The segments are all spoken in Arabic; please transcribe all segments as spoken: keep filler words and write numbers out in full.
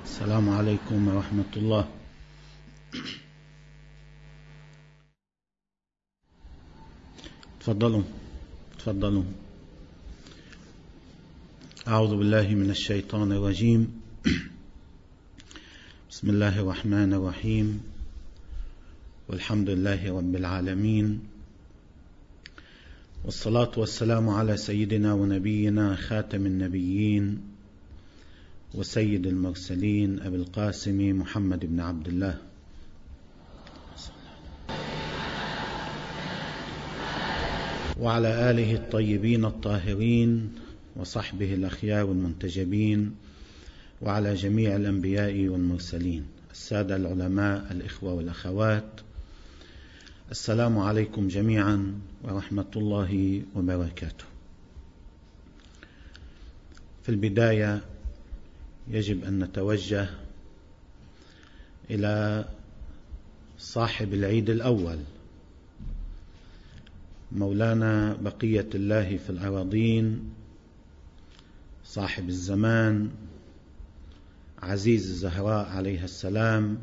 السلام عليكم ورحمة الله. تفضلوا تفضلوا. أعوذ بالله من الشيطان الرجيم. بسم الله الرحمن الرحيم، والحمد لله رب العالمين، والصلاة والسلام على سيدنا ونبينا خاتم النبيين وسيد المرسلين أبي القاسم محمد بن عبد الله وعلى آله الطيبين الطاهرين وصحبه الأخيار المنتجبين وعلى جميع الأنبياء والمرسلين. السادة العلماء، الإخوة والأخوات، السلام عليكم جميعا ورحمة الله وبركاته. في البداية يجب أن نتوجه إلى صاحب العيد الأول، مولانا بقية الله في الأراضين، صاحب الزمان، عزيز الزهراء عليه السلام،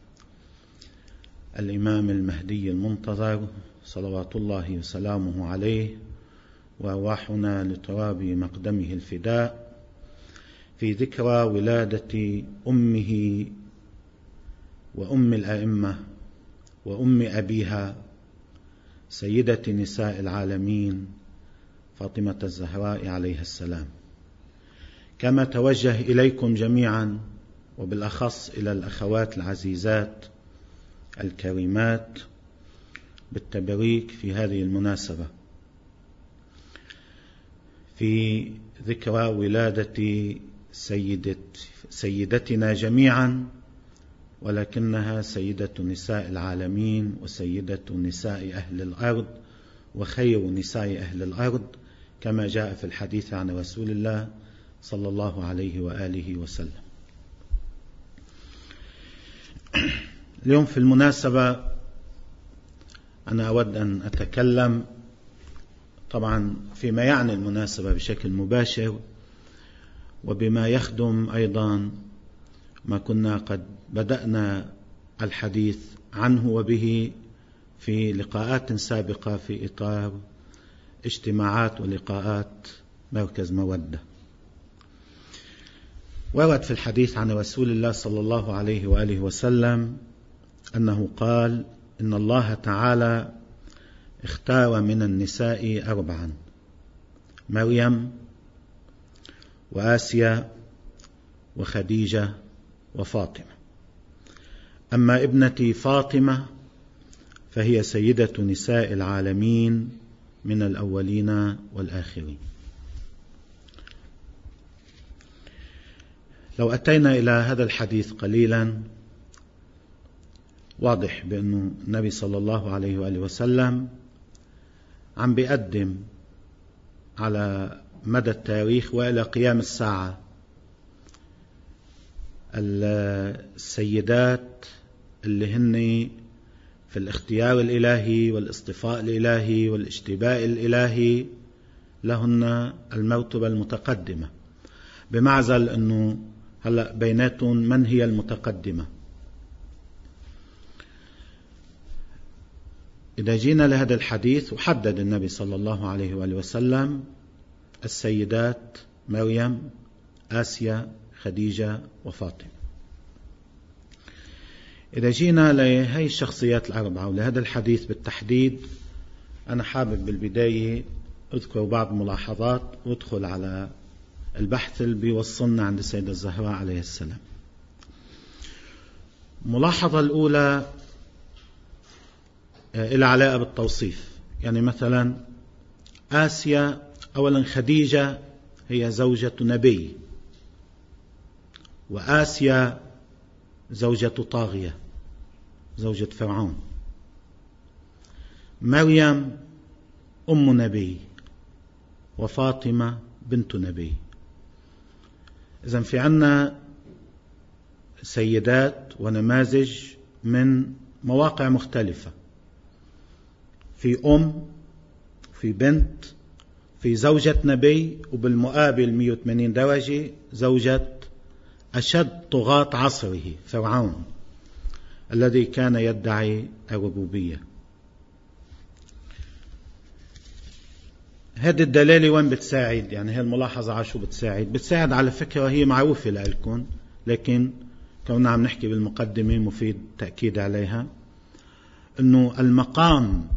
الإمام المهدي المنتظر صلوات الله وسلامه عليه، وأرواحنا لتراب مقدمه الفداء، في ذكرى ولادة أمه وأم الأئمة وأم أبيها سيدة نساء العالمين فاطمة الزهراء عليها السلام. كما توجه إليكم جميعا، وبالأخص إلى الأخوات العزيزات الكريمات، بالتبريك في هذه المناسبة في ذكرى ولادة سيدة سيدتنا جميعا، ولكنها سيدة نساء العالمين وسيدة نساء أهل الأرض وخير نساء أهل الأرض، كما جاء في الحديث عن رسول الله صلى الله عليه وآله وسلم. اليوم في المناسبة أنا أود أن أتكلم طبعا فيما يعني المناسبة بشكل مباشر، وبما يخدم أيضا ما كنا قد بدأنا الحديث عنه وبه في لقاءات سابقة في إطار اجتماعات ولقاءات مركز مودة. ورد في الحديث عن رسول الله صلى الله عليه وآله وسلم أنه قال: إن الله تعالى اختار من النساء أربعا: مريم وآسيا وخديجة وفاطمة. أما ابنتي فاطمة فهي سيدة نساء العالمين من الأولين والآخرين. لو أتينا إلى هذا الحديث قليلا، واضح بأن النبي صلى الله عليه وآله وسلم عم بيقدم على مدى التاريخ وإلى قيام الساعة السيدات اللي هن في الاختيار الإلهي والاصطفاء الإلهي والاجتباء الإلهي لهن المرتبة المتقدمة، بمعزل أنه هلأ بيناتهم من هي المتقدمة. إذا جينا لهذا الحديث، وحدد النبي صلى الله عليه وآله وسلم السيدات مريم، آسيا، خديجة وفاطمة. إذا جينا لهي الشخصيات الأربعة ولهذا الحديث بالتحديد، أنا حابب بالبداية أذكر بعض ملاحظات وأدخل على البحث اللي بيوصلنا عند السيدة الزهراء عليه السلام. ملاحظة الأولى إلى علاقة بالتوصيف. يعني مثلا آسيا، أولا خديجة هي زوجة نبي، وآسيا زوجة طاغية، زوجة فرعون. مريم أم نبي، وفاطمة بنت نبي. إذن في عنا سيدات ونماذج من مواقع مختلفة، في أم، في بنت، في زوجة نبي، وبالمقابل مئة وثمانين درجة زوجة أشد طغاة عصره فرعون الذي كان يدعي الربوبية. هذه الدلالة وين بتساعد؟ يعني هي الملاحظة على شو بتساعد؟ بتساعد على فكرة هي معروفة لكم، لكن كوننا عم نحكي بالمقدمة مفيد تأكيد عليها، أنه المقام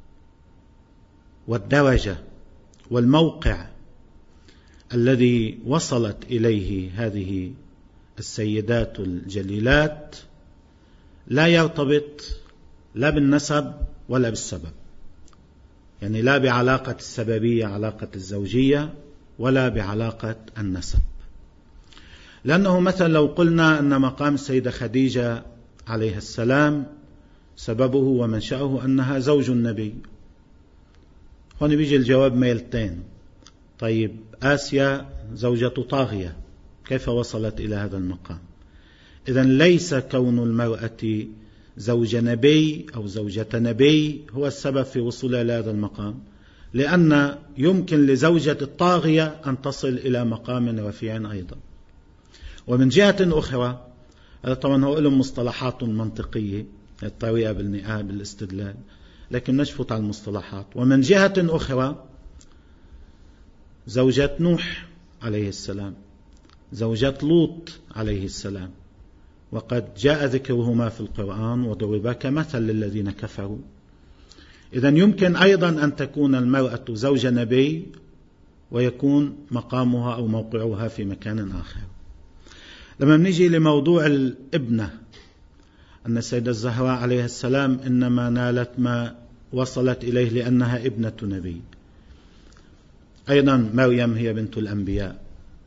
والدرجة والموقع الذي وصلت إليه هذه السيدات الجليلات لا يرتبط لا بالنسب ولا بالسبب، يعني لا بعلاقة السببية علاقة الزوجية ولا بعلاقة النسب. لأنه مثلا لو قلنا أن مقام السيدة خديجة عليه السلام سببه ومنشأه أنها زوج النبي، هون بيجي الجواب ميلتين. طيب آسيا زوجة طاغية كيف وصلت إلى هذا المقام؟ إذن ليس كون المرأة زوج نبي أو زوجة نبي هو السبب في وصولها إلى هذا المقام، لأن يمكن لزوجة الطاغية أن تصل إلى مقام رفيع أيضا. ومن جهة أخرى، هذا طبعا هو لهم مصطلحات منطقية الطريقة بالنقاء بالاستدلال، لكن نشفط على المصطلحات. ومن جهة أخرى زوجة نوح عليه السلام، زوجة لوط عليه السلام، وقد جاء ذكرهما في القرآن وضربا كمثل للذين كفروا. إذن يمكن أيضا أن تكون المرأة زوجة نبي ويكون مقامها أو موقعها في مكان آخر. لما نيجي لموضوع الابنة، أن السيدة الزهراء عليه السلام إنما نالت ما وصلت إليه لأنها ابنة نبي. أيضا مريم هي بنت الأنبياء.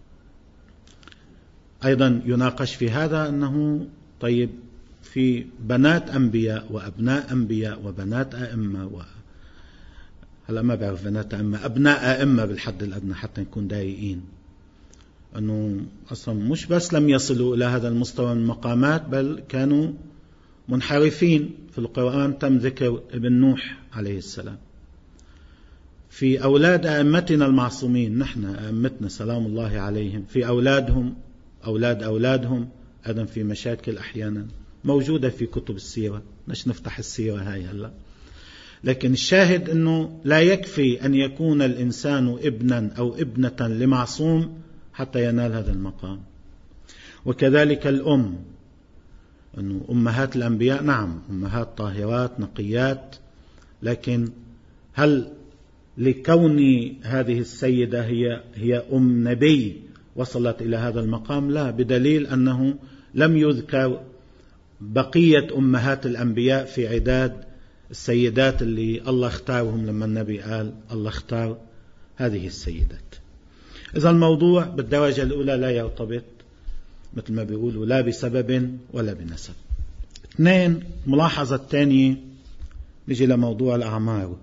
أيضا يناقش في هذا أنه طيب في بنات أنبياء وأبناء أنبياء وبنات أئمة و... هلا ما بعرف بنات أئمة أبناء أئمة بالحد الأدنى حتى نكون دايقين، أنه أصلا مش بس لم يصلوا إلى هذا المستوى من المقامات بل كانوا منحرفين. في القرآن تم ذكر ابن نوح عليه السلام. في أولاد أئمتنا المعصومين، نحن أئمتنا سلام الله عليهم، في أولادهم أولاد أولادهم أيضا في مشاكل أحيانا موجودة في كتب السيرة، مش نفتح السيرة هاي هلا. لكن الشاهد أنه لا يكفي أن يكون الإنسان ابنا أو ابنة لمعصوم حتى ينال هذا المقام. وكذلك الأم، أنه أمهات الأنبياء نعم أمهات طاهرات نقيات، لكن هل لكون هذه السيدة هي هي أم نبي وصلت إلى هذا المقام؟ لا، بدليل أنه لم يذكر بقية أمهات الأنبياء في عداد السيدات اللي الله اختارهم لما النبي قال الله اختار هذه السيدات. إذا الموضوع بالدرجة الأولى لا يرتبط مثل ما بيقولوا لا بسبب ولا بنسب. اثنين، ملاحظة الثانية نجي لموضوع الأعمار.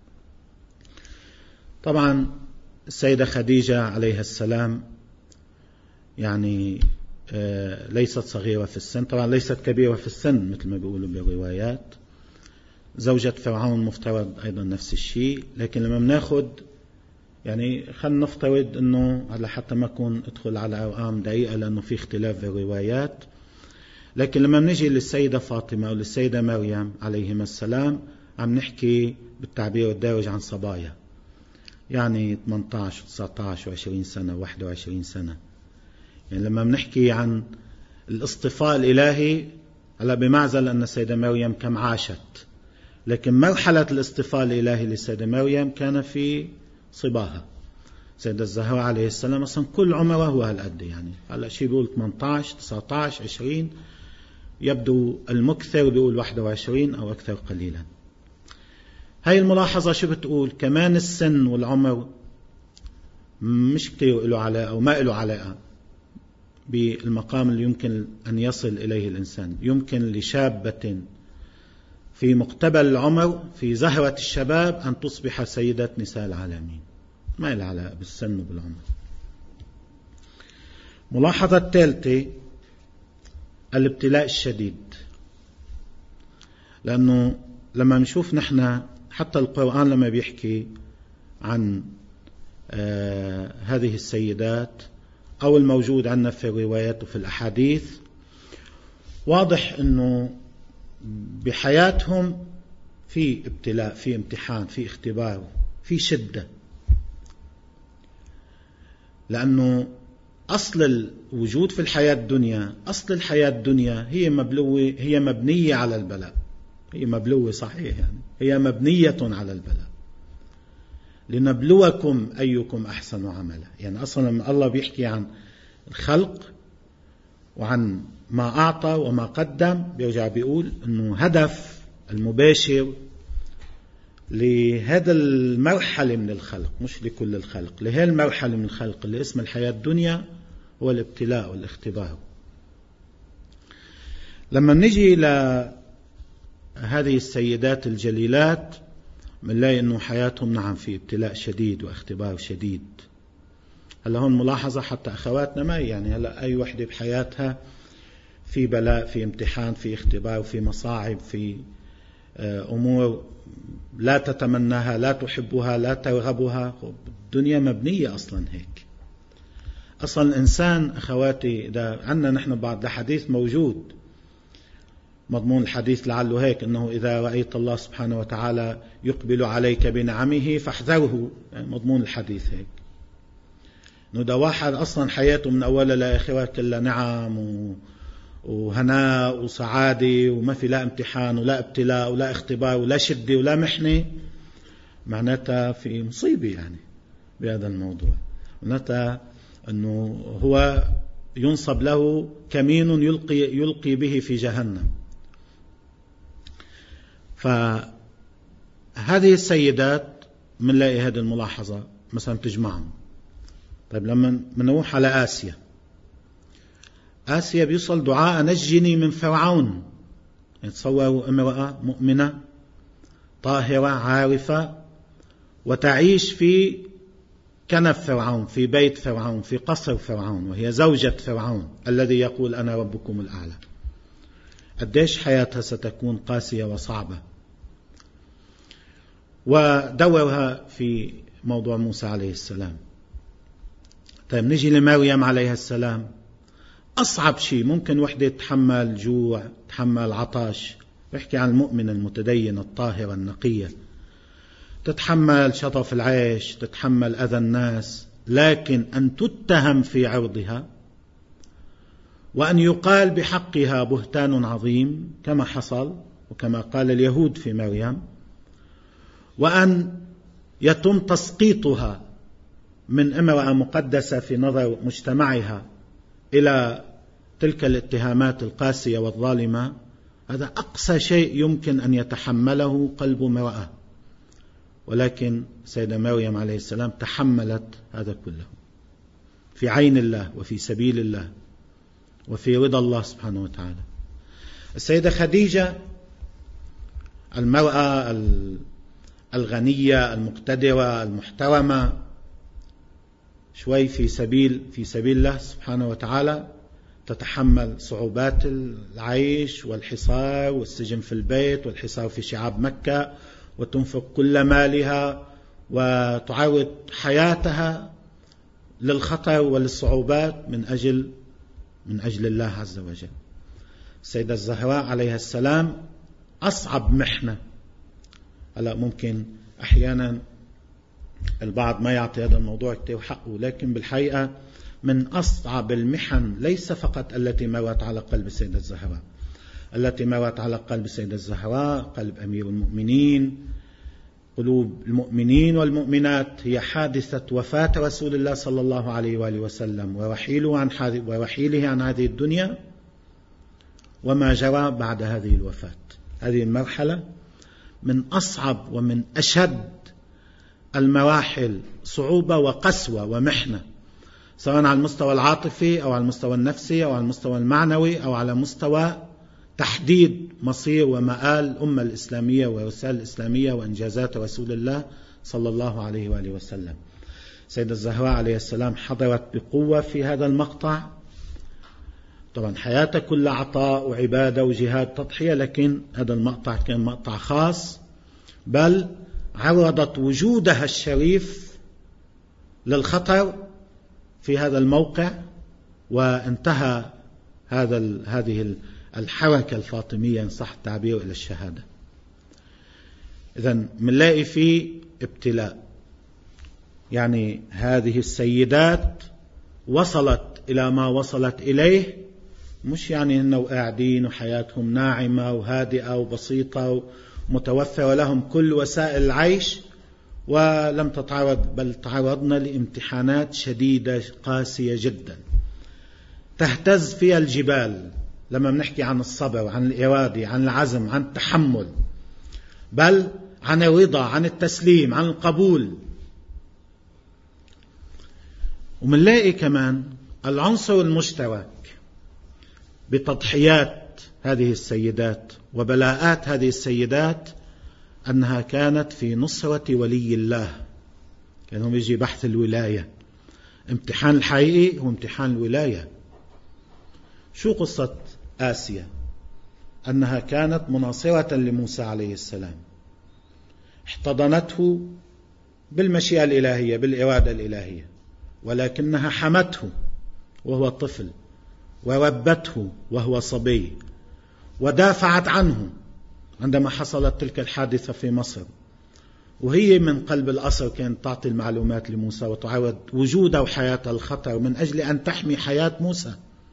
طبعا السيدة خديجة عليها السلام يعني آه ليست صغيرة في السن، طبعا ليست كبيرة في السن مثل ما بيقولوا بالروايات. زوجة فرعون مفترض أيضا نفس الشيء، لكن لما بناخد يعني خلينا نفترض أنه على حتى ما أكون أدخل على أرقام دقيقة لأنه في اختلاف في الروايات، لكن لما بنجي للسيدة فاطمة أو للسيدة مريم عليهما السلام عم نحكي بالتعبير الدارج عن صبايا، يعني ثمانية عشر تسعة عشر وعشرين سنة واحد وعشرين سنة. يعني لما بنحكي عن الاصطفاء الإلهي هلا بمعزل أن السيدة مريم كم عاشت، لكن مرحلة الاصطفاء الإلهي للسيدة مريم كان في صباها. سيدة الزهراء عليه السلام أصلا كل عمره هو هالقد، يعني هلا شيء بيقول ثمانية عشر تسعة عشر عشرين، يبدو المكثر بيقول واحد وعشرين أو أكثر قليلا. هاي الملاحظة شو بتقول؟ كمان السن والعمر مش كتير له علاقة أو ما له علاقة بالمقام اللي يمكن أن يصل إليه الإنسان. يمكن لشابة في مقتبل العمر في زهرة الشباب أن تصبح سيدة نساء العالمين، ما له علاقة بالسن وبالعمر. ملاحظة الثالثة الابتلاء الشديد، لأنه لما نشوف نحن حتى القرآن لما بيحكي عن آه هذه السيدات أو الموجود عندنا في الروايات وفي الأحاديث، واضح أنه بحياتهم في ابتلاء، في امتحان، في اختبار، في شدة، لأنه أصل الوجود في الحياة الدنيا، أصل الحياة الدنيا هي مبلوة، هي مبنية على البلاء، هي مبلوة صحيح، يعني هي مبنية على البلاء، لنبلوكم أيكم أحسن عملا. يعني أصلا لما الله بيحكي عن الخلق وعن ما أعطى وما قدم، بيرجع بيقول أنه هدف المباشر لهذا المرحلة من الخلق، مش لكل الخلق، لهذه المرحلة من الخلق اللي اسم الحياة الدنيا هو الابتلاء والاختبار. لما نجي لهذه السيدات الجليلات بنلاقي أنه حياتهم نعم في ابتلاء شديد واختبار شديد. هلا هون ملاحظة حتى أخواتنا ما يعني هلا أي وحدة بحياتها في بلاء، في امتحان، في اختبار، في مصاعب، في أمور لا تتمناها، لا تحبها، لا ترغبها. الدنيا مبنية أصلا هيك. أصلا الإنسان أخواتي إذا عندنا نحن بعض الحديث موجود، مضمون الحديث لعله هيك، أنه إذا رأيت الله سبحانه وتعالى يقبل عليك بنعمه فاحذره، يعني مضمون الحديث هيك، أنه ده واحد أصلا حياته من أولها لآخرها كلها نعم و وهناء وسعادة وما في لا امتحان ولا ابتلاء ولا اختبار ولا شدة ولا محنة، معناتها في مصيبة يعني بهذا الموضوع. معناتها أنه هو ينصب له كمين يلقي, يلقي به في جهنم. فهذه السيدات منلاقي هذه الملاحظة مثلا تجمعهم. طيب لما منروح على آسيا، آسيا بيوصل دعاء نجني من فرعون. يتصوروا امرأة مؤمنة طاهرة عارفة وتعيش في كنف فرعون، في بيت فرعون، في قصر فرعون، وهي زوجة فرعون الذي يقول أنا ربكم الأعلى. قديش حياتها ستكون قاسية وصعبة. ودورها في موضوع موسى عليه السلام. طيب نجي لمريم عليها السلام. أصعب شيء ممكن وحدة تحمل جوع، تحمل عطش، بحكي عن المؤمنة المتدينة الطاهرة النقية، تتحمل شطف العيش، تتحمل أذى الناس، لكن أن تتهم في عرضها وأن يقال بحقها بهتان عظيم كما حصل وكما قال اليهود في مريم، وأن يتم تسقيطها من امرأة مقدسة في نظر مجتمعها إلى تلك الاتهامات القاسية والظالمة، هذا أقصى شيء يمكن أن يتحمله قلب امرأة. ولكن سيدة مريم عليه السلام تحملت هذا كله في عين الله وفي سبيل الله وفي رضا الله سبحانه وتعالى. السيدة خديجة المرأة الغنية المقتدرة المحترمة، شوي في سبيل في سبيل الله سبحانه وتعالى تتحمل صعوبات العيش والحصار والسجن في البيت والحصار في شعاب مكة، وتنفق كل مالها وتعرض حياتها للخطر وللصعوبات من أجل من أجل الله عز وجل. السيدة الزهراء عليها السلام أصعب محنة. هلا ممكن أحيانا البعض ما يعطي هذا الموضوع كتير حقه، لكن بالحقيقة من أصعب المحن ليس فقط التي مرت على قلب السيدة الزهراء، التي مرت على قلب السيدة الزهراء، قلب أمير المؤمنين، قلوب المؤمنين والمؤمنات، هي حادثة وفاة رسول الله صلى الله عليه وآله وسلم ورحيله عن ورحيله عن هذه الدنيا وما جرى بعد هذه الوفاة. هذه المرحلة من أصعب ومن أشد المراحل صعوبة وقسوة ومحنة، سواء على المستوى العاطفي أو على المستوى النفسي أو على المستوى المعنوي أو على مستوى تحديد مصير ومآل الأمة الإسلامية والرسالة الإسلامية وإنجازات رسول الله صلى الله عليه وآله وسلم. سيدة الزهراء عليه السلام حضرت بقوة في هذا المقطع، طبعا حياتها كلها عطاء وعبادة وجهاد تضحية، لكن هذا المقطع كان مقطع خاص، بل عرضت وجودها الشريف للخطر في هذا الموقع وانتهى هذا هذه الحركة الفاطمية إن صح التعبير إلى الشهادة. إذن منلاقي فيه ابتلاء، يعني هذه السيدات وصلت إلى ما وصلت إليه، مش يعني أنه قاعدين وحياتهم ناعمة وهادئة وبسيطة ومتوفرة لهم كل وسائل العيش ولم تتعرض، بل تعرضنا لامتحانات شديدة قاسية جدا تهتز فيها الجبال. لما بنحكي عن الصبر، عن الإرادة، عن العزم، عن التحمل، بل عن الرضا، عن التسليم، عن القبول. ومنلاقي كمان العنصر المشترك بتضحيات هذه السيدات وبلاءات هذه السيدات أنها كانت في نصرة ولي الله. كانوا يجي بحث الولاية، امتحان الحقيقي هو امتحان الولاية. شو قصة آسيا؟ أنها كانت مناصرة لموسى عليه السلام، احتضنته بالمشيئة الإلهية، بالإرادة الإلهية، ولكنها حمته وهو طفل، وربته وهو صبي، ودافعت عنه عندما حصلت تلك الحادثة في مصر، وهي من قلب الأسر كانت تعطي المعلومات لموسى وتعرض وجوده وحياته الخطر من أجل أن تحمي حياة موسى.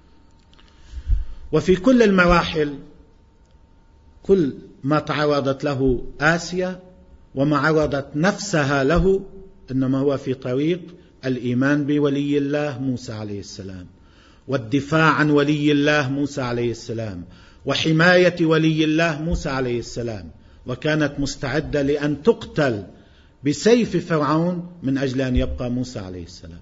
وفي كل المراحل كل ما تعرضت له آسيا وما عرضت نفسها له إنما هو في طريق الإيمان بولي الله موسى عليه السلام، والدفاع عن ولي الله موسى عليه السلام، وحماية ولي الله موسى عليه السلام. وكانت مستعدة لأن تقتل بسيف فرعون من أجل أن يبقى موسى عليه السلام.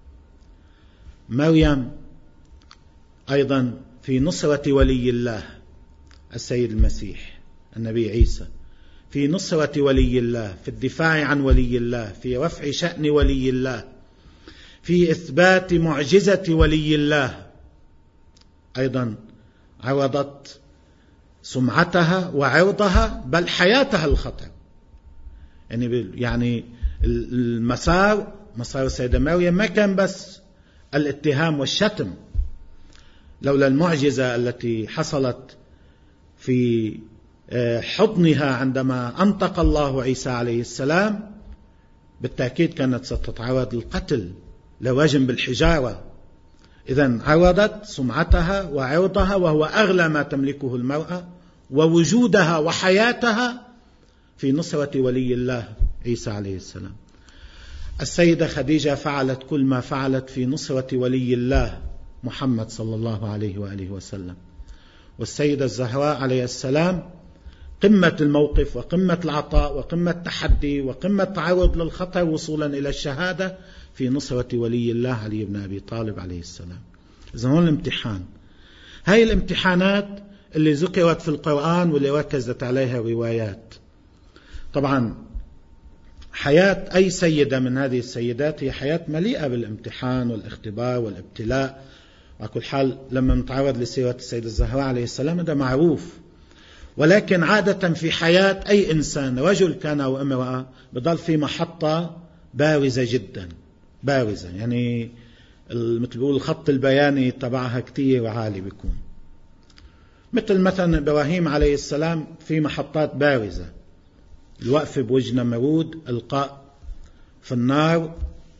مريم أيضا في نصرة ولي الله السيد المسيح النبي عيسى، في نصرة ولي الله، في الدفاع عن ولي الله، في رفع شأن ولي الله، في إثبات معجزة ولي الله. أيضا عرضت سمعتها وعرضها بل حياتها الخطر. يعني يعني المسار مسار السيدة مريم ما كان بس الاتهام والشتم، لولا المعجزة التي حصلت في حضنها عندما أنطق الله عيسى عليه السلام بالتأكيد كانت ستتعرض للقتل لوجم بالحجارة. إذن عرضت سمعتها وعرضها وهو أغلى ما تملكه المرأة، ووجودها وحياتها في نصرة ولي الله عيسى عليه السلام. السيدة خديجة فعلت كل ما فعلت في نصرة ولي الله محمد صلى الله عليه وآله وسلم. والسيدة الزهراء عليه السلام قمة الموقف وقمة العطاء وقمة التحدي وقمة التعرض للخطر وصولا إلى الشهادة في نصرة ولي الله علي بن أبي طالب عليه السلام. إذن هون الامتحان، هاي الامتحانات اللي ذكرت في القرآن واللي ركزت عليها روايات. طبعا حياة أي سيدة من هذه السيدات هي حياة مليئة بالامتحان والاختبار والابتلاء. على كل حال لما نتعرض لسيرة السيدة الزهراء عليه السلام ده معروف، ولكن عادة في حياة أي إنسان رجل كان أو امرأة بضل في محطة بارزة جدا، بارزة يعني مثل بيقول الخط البياني تبعها كتير عالي بيكون. مثل مثلا إبراهيم عليه السلام في محطات بارزة، الوقف بوجه نمرود، القاء في النار،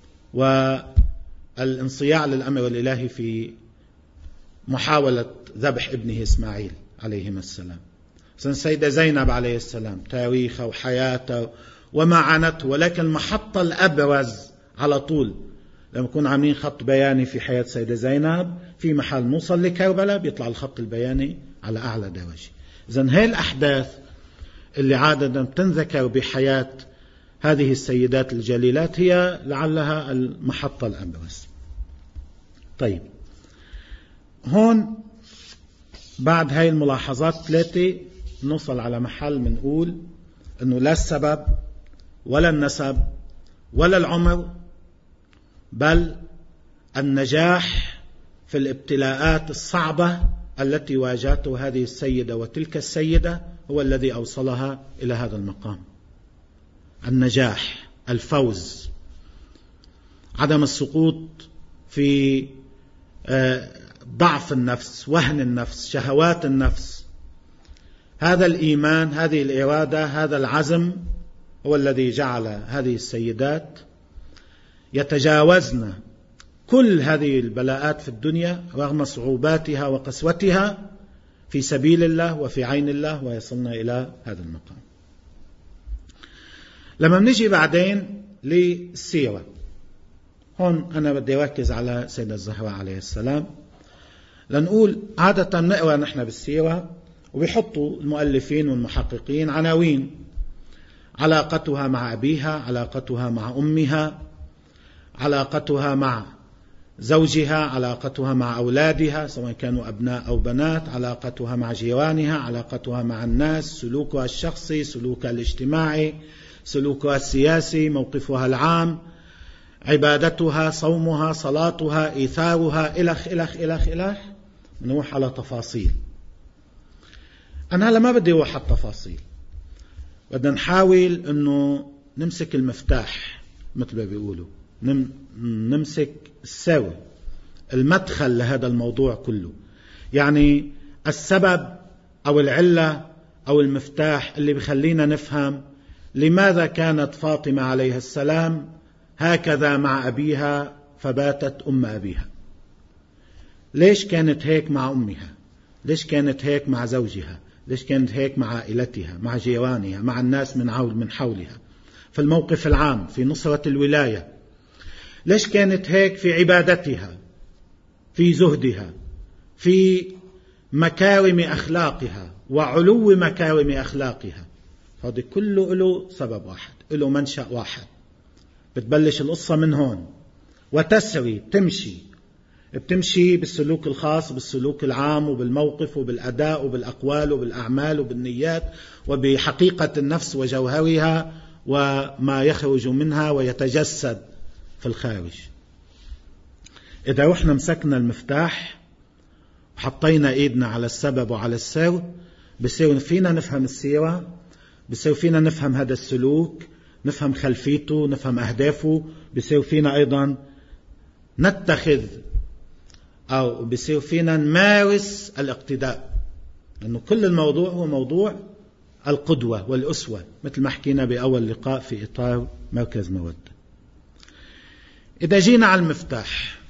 والانصياع للأمر الإلهي في محاولة ذبح ابنه إسماعيل عليهما السلام. السيدة زينب عليه السلام تاريخه وحياته وما عانته، ولكن المحطة الأبرز على طول لما يكون عاملين خط بياني في حياة سيدة زينب في محل نوصل لكربلاء بيطلع الخط البياني على أعلى درجة. إذن هاي الأحداث اللي عادة تنذكر بحياة هذه السيدات الجليلات هي لعلها المحطة الأبرز. طيب هون بعد هاي الملاحظات ثلاثة نوصل على محل منقول أنه لا السبب ولا النسب ولا العمر بل النجاح في الابتلاءات الصعبة التي واجهته هذه السيدة وتلك السيدة هو الذي أوصلها إلى هذا المقام. النجاح، الفوز، عدم السقوط في ضعف النفس، وهن النفس، شهوات النفس. هذا الإيمان، هذه الإرادة، هذا العزم هو الذي جعل هذه السيدات يتجاوزن كل هذه البلاءات في الدنيا رغم صعوباتها وقسوتها في سبيل الله وفي عين الله، ويصلنا إلى هذا المقام. لما نجي بعدين للسيرة، هون أنا بدي أركز على سيدة الزهراء عليه السلام، لنقول عادة نقرأ نحن بالسيرة وبيحطوا المؤلفين والمحققين عناوين: علاقتها مع أبيها، علاقتها مع أمها، علاقتها مع زوجها، علاقتها مع أولادها سواء كانوا أبناء أو بنات، علاقتها مع جيرانها، علاقتها مع الناس، سلوكها الشخصي، سلوكها الاجتماعي، سلوكها السياسي، موقفها العام، عبادتها، صومها، صلاتها، إيثارها، إلخ إلخ إلخ إلخ. نروح على تفاصيل. أنا هلا ما بدي أروح على التفاصيل، بدنا نحاول أنه نمسك المفتاح مثل ما بيقولوا، نمسك الساوي، المدخل لهذا الموضوع كله، يعني السبب أو العلة أو المفتاح اللي بخلينا نفهم لماذا كانت فاطمة عليه السلام هكذا مع أبيها فباتت أم أبيها. ليش كانت هيك مع أمها؟ ليش كانت هيك مع زوجها؟ ليش كانت هيك مع عائلتها، مع جيرانها، مع الناس من حول من حولها، في الموقف العام، في نصرة الولاية؟ ليش كانت هيك في عبادتها، في زهدها، في مكارم أخلاقها وعلو مكارم أخلاقها؟ هذا كله له سبب واحد، له منشأ واحد. بتبلش القصة من هون وتسري، تمشي بتمشي بالسلوك الخاص، بالسلوك العام، وبالموقف، وبالأداء، وبالأقوال، وبالأعمال، وبالنيات، وبحقيقة النفس وجوهرها وما يخرج منها ويتجسد في الخارج. إذا رحنا مسكنا المفتاح وحطينا إيدنا على السبب وعلى السر، بصير فينا نفهم السيرة، بصير فينا نفهم هذا السلوك، نفهم خلفيته، نفهم أهدافه، بصير فينا أيضا نتخذ أو بصير فينا نمارس الاقتداء، لأنه كل الموضوع هو موضوع القدوة والأسوة مثل ما حكينا بأول لقاء في إطار مركز مودة. إذا جينا على المفتاح،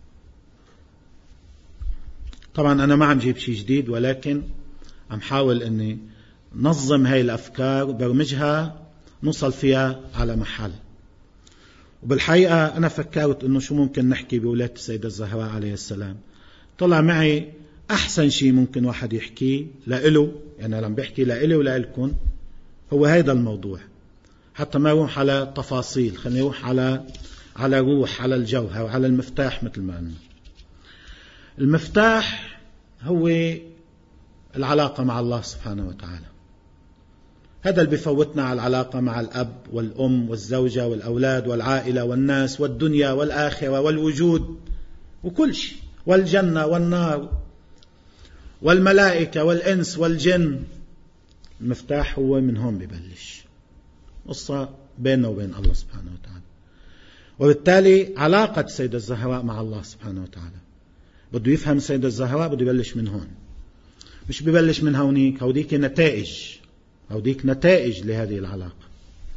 طبعا أنا ما عم جيب شيء جديد، ولكن عم حاول أني نظم هاي الأفكار وبرمجها نوصل فيها على محل. وبالحقيقة أنا فكرت أنه شو ممكن نحكي بولادة السيدة الزهراء عليه السلام. طلع معي أحسن شيء ممكن واحد يحكيه لإله، يعني لما بيحكي لإله ولإلكم هو هيدا الموضوع، حتى ما يروح على تفاصيل، خلينا يروح على على روح، على الجوهر، وعلى المفتاح. مثل ما قلنا المفتاح هو العلاقة مع الله سبحانه وتعالى. هذا اللي بيفوتنا على العلاقة مع الأب والأم والزوجة والأولاد والعائلة والناس والدنيا والآخرة والوجود وكل شيء، والجنة والنار والملائكة والإنس والجن. المفتاح هو من هون ببلش قصة بيننا وبين الله سبحانه وتعالى. وبالتالي علاقة السيدة الزهراء مع الله سبحانه وتعالى بده يفهم السيدة الزهراء، بده يبلش من هون، مش ببلش من هونيك. هوديك نتائج، هوديك نتائج لهذه العلاقة.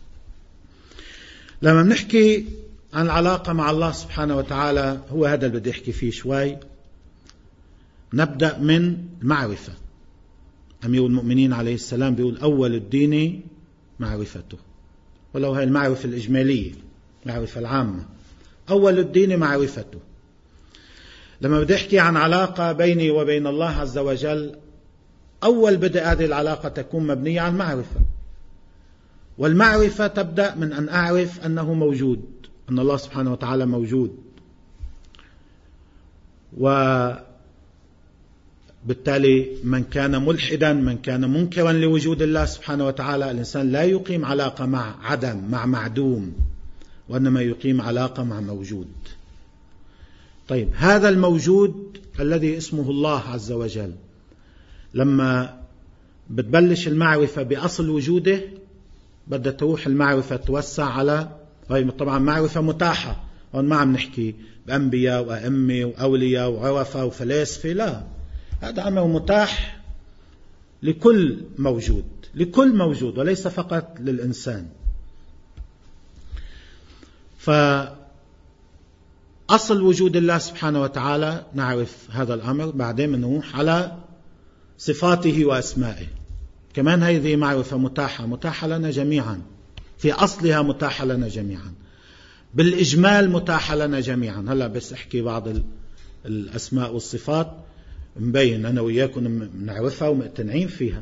لما بنحكي عن العلاقة مع الله سبحانه وتعالى، هو هذا اللي بدي أحكي فيه شوي. نبدأ من المعرفة. أمير المؤمنين عليه السلام بيقول أول الدين معرفته، ولو هي المعرفة الإجمالية، المعرفة العامة. أول الدين معرفته. لما بدي أحكي عن علاقة بيني وبين الله عز وجل، أول بدء هذه العلاقة تكون مبنية على المعرفة. والمعرفة تبدأ من أن أعرف أنه موجود، أن الله سبحانه وتعالى موجود. وبالتالي من كان ملحدا، من كان منكرا لوجود الله سبحانه وتعالى، الإنسان لا يقيم علاقة مع عدم، مع معدوم، وإنما يقيم علاقة مع موجود. طيب هذا الموجود الذي اسمه الله عز وجل، لما بتبلش المعرفة بأصل وجوده، بدها تروح المعرفة توسع على، طبعا معرفة متاحة هون ما عم نحكي بأنبياء وأئمة وأولياء وعرفاء وفلاسفة، لا، هذا أمر متاح لكل موجود، لكل موجود وليس فقط للإنسان. فأصل وجود الله سبحانه وتعالى نعرف هذا الأمر، بعدين نروح على صفاته وأسمائه. كمان هذه معرفة متاحة متاحة لنا جميعا، في أصلها متاحة لنا جميعا، بالإجمال متاحة لنا جميعا. هلأ بس أحكي بعض الأسماء والصفات مبين أنا وياكم نعرفها ومقتنعين فيها.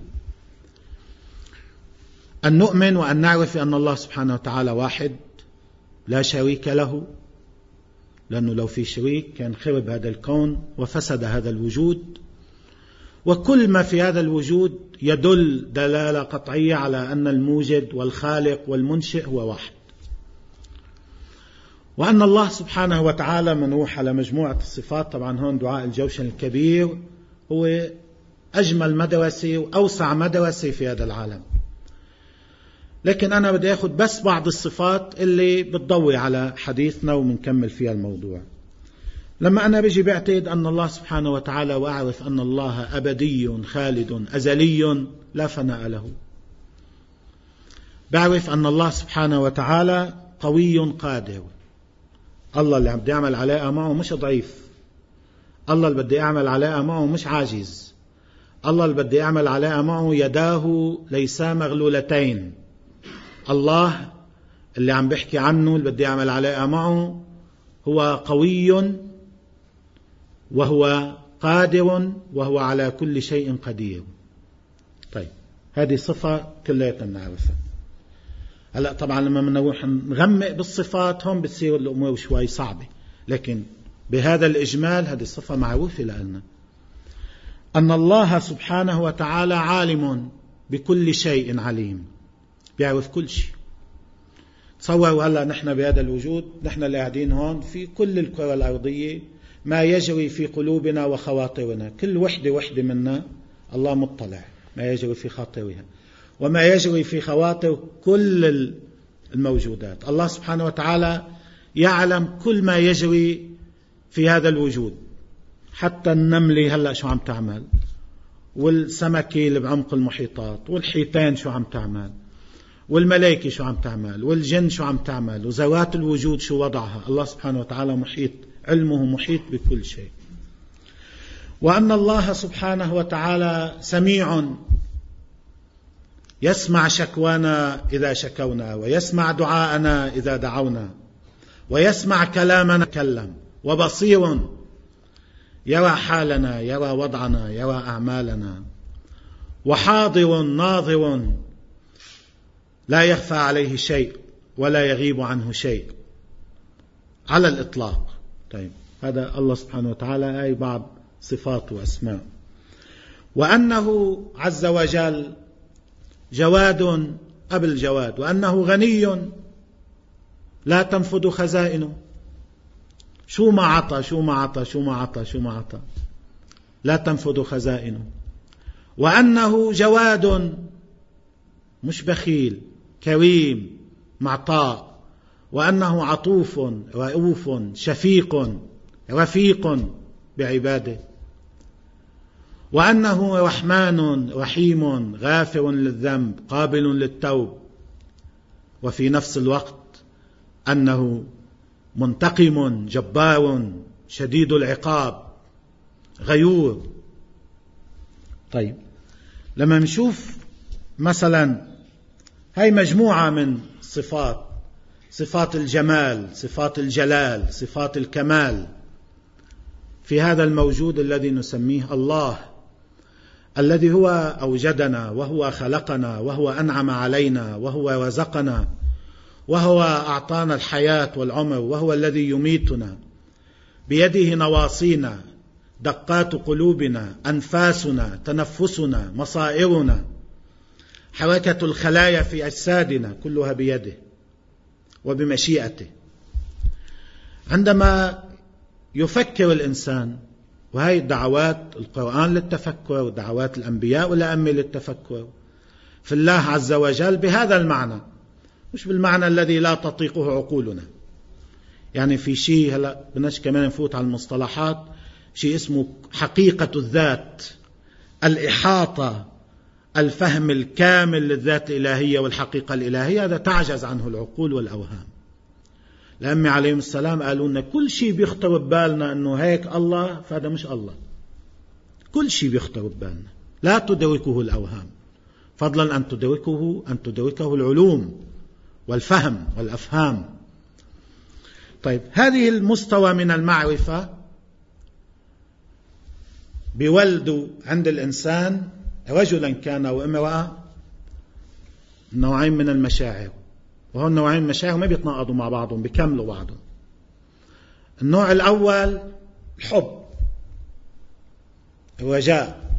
أن نؤمن وأن نعرف أن الله سبحانه وتعالى واحد لا شريك له، لأنه لو في شريك كان خرب هذا الكون وفسد هذا الوجود، وكل ما في هذا الوجود يدل دلالة قطعية على أن الموجد والخالق والمنشئ هو واحد. وأن الله سبحانه وتعالى منوح على مجموعة الصفات. طبعا هون دعاء الجوشن الكبير هو أجمل مدرسة وأوسع مدرسة في هذا العالم، لكن أنا بدي أخذ بس بعض الصفات اللي بتضوي على حديثنا ومنكمل فيها الموضوع. لما أنا بيجي بعتقد أن الله سبحانه وتعالى وأعرف أن الله أبدي خالد أزلي لا فناء له، بعرف أن الله سبحانه وتعالى قوي قادر، الله اللي بدي أعمل علاقة معه مش ضعيف، الله اللي بدي أعمل علاقة معه مش عاجز، الله اللي بدي أعمل علاقة معه يداه ليسا مغلولتين، الله اللي عم بحكي عنه اللي بدي أعمل علاقة معه هو قوي وهو قادر وهو على كل شيء قدير. طيب هذه صفة كلها نعرفها. هلأ طبعا لما نروح نغمق بالصفات هم بتصير الأمور شوي صعبة، لكن بهذا الإجمال هذه الصفة معروفة لنا، أن الله سبحانه وتعالى عالم بكل شيء عليم، بيعرف كل شيء. تصوروا هلأ نحن بهذا الوجود، نحن اللي قاعدين هون في كل الكرة الأرضية، ما يجري في قلوبنا وخواطرنا، كل وحدة وحدة منا الله مطلع ما يجري في خاطرها وما يجري في خواطر كل الموجودات. الله سبحانه وتعالى يعلم كل ما يجري في هذا الوجود، حتى النملة هلأ شو عم تعمل، والسمكة اللي بعمق المحيطات، والحيتان شو عم تعمل، والملائكة شو عم تعمل، والجن شو عم تعمل، وذوات الوجود شو وضعها. الله سبحانه وتعالى محيط، علمه محيط بكل شيء. وأن الله سبحانه وتعالى سميع، يسمع شكوانا إذا شكونا، ويسمع دعاءنا إذا دعونا، ويسمع كلامنا كلم، وبصير يرى حالنا، يرى وضعنا، يرى أعمالنا، وحاضر ناظر لا يخفى عليه شيء ولا يغيب عنه شيء على الإطلاق. طيب هذا الله سبحانه وتعالى أي بعض صفات وأسماء. وأنه عز وجل جواد قبل جواد، وأنه غني لا تنفد خزائنه، شو ما عطى شو ما عطى شو ما عطى شو ما عطى لا تنفد خزائنه. وأنه جواد مش بخيل، كريم معطاء. وأنه عطوف رؤوف شفيق رفيق بعباده. وأنه رحمن رحيم غافر للذنب قابل للتوب. وفي نفس الوقت أنه منتقم جبار شديد العقاب غيور. طيب لما نشوف مثلا هاي مجموعة من صفات، صفات الجمال، صفات الجلال، صفات الكمال في هذا الموجود الذي نسميه الله، الذي هو أوجدنا وهو خلقنا وهو أنعم علينا وهو رزقنا وهو أعطانا الحياة والعمر، وهو الذي يميتنا بيده نواصينا، دقات قلوبنا، أنفاسنا، تنفسنا، مصائرنا، حركة الخلايا في أجسادنا، كلها بيده وبمشيئته. عندما يفكر الإنسان، وهي دعوات القرآن للتفكر ودعوات الأنبياء والأئمة للتفكر في الله عز وجل بهذا المعنى، مش بالمعنى الذي لا تطيقه عقولنا، يعني في شيء هلا بدناش كمان نفوت على المصطلحات، شيء اسمه حقيقة الذات، الإحاطة، الفهم الكامل للذات الإلهية والحقيقة الإلهية. هذا تعجز عنه العقول والأوهام. الأئمة عليهم السلام قالوا لنا كل شيء بيخطر ببالنا أنه هيك الله، فهذا مش الله. كل شيء بيخطر ببالنا لا تدركه الأوهام، فضلا أن تدركه أن تدركه العلوم والفهم والأفهام. طيب، هذه المستوى من المعرفة بيولد عند الإنسان رجلا كان أو امرأة نوعين من المشاعر، وهو النوعين من المشاعر ما بيتناقضوا مع بعضهم، بيكملوا بعضهم. النوع الأول الحب، الرجاء،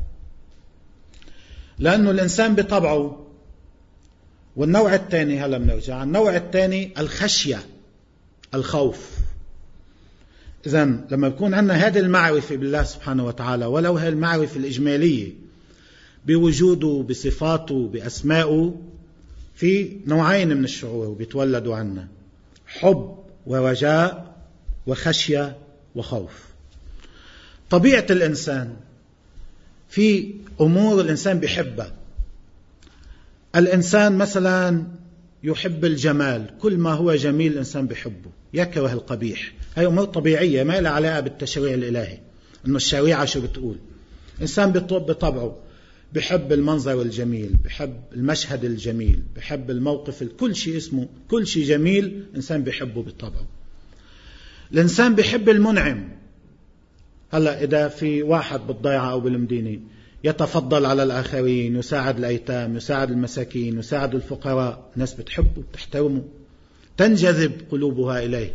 لأنه الإنسان بطبعه. والنوع الثاني، هلا بنرجع النوع الثاني الخشية، الخوف. إذن لما بيكون عندنا هذه المعرفة بالله سبحانه وتعالى، ولو هي المعرفة الإجمالية بوجوده بصفاته بأسمائه، في نوعين من الشعور بيتولدوا عنا: حب ورجاء وخشية وخوف. طبيعة الإنسان، في أمور الإنسان بيحبها. الإنسان مثلا يحب الجمال، كل ما هو جميل الإنسان بيحبه، يكره القبيح. هي أمور طبيعية ما لها علاقة بالتشريع الإلهي، إنه الشريعة شو بتقول. إنسان بطبعه بحب المنظر الجميل، بحب المشهد الجميل، بحب الموقف، كل شيء اسمه كل شيء جميل إنسان بيحبه بطبعه. الإنسان بيحب المنعم. هلأ إذا في واحد بالضيعة أو بالمدينة يتفضل على الآخرين، يساعد الأيتام، يساعد المساكين، يساعد الفقراء، الناس بتحبه بتحترمه، تنجذب قلوبها إليه.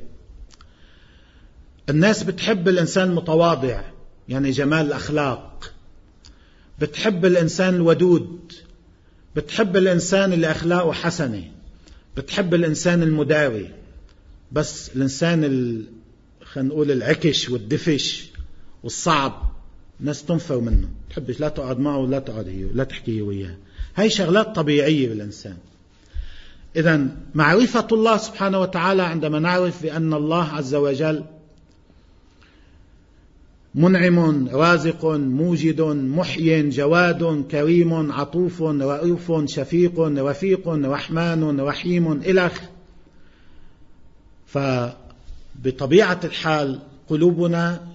الناس بتحب الإنسان المتواضع، يعني جمال الأخلاق. بتحب الإنسان الودود، بتحب الإنسان اللي أخلاقه حسنة، بتحب الإنسان المداوي. بس الإنسان ال... خلينا نقول العكش والدفش والصعب، ناس تنفر منه، تحبش لا تقعد معه ولا تقعد هي لا تحكي وياه. هاي شغلات طبيعية بالإنسان. إذن معرفة الله سبحانه وتعالى، عندما نعرف بأن الله عز وجل منعم، رازق، موجد، محي، جواد، كريم، عطوف، رؤوف، شفيق، رفيق، رحمن، رحيم إلخ، فبطبيعة الحال قلوبنا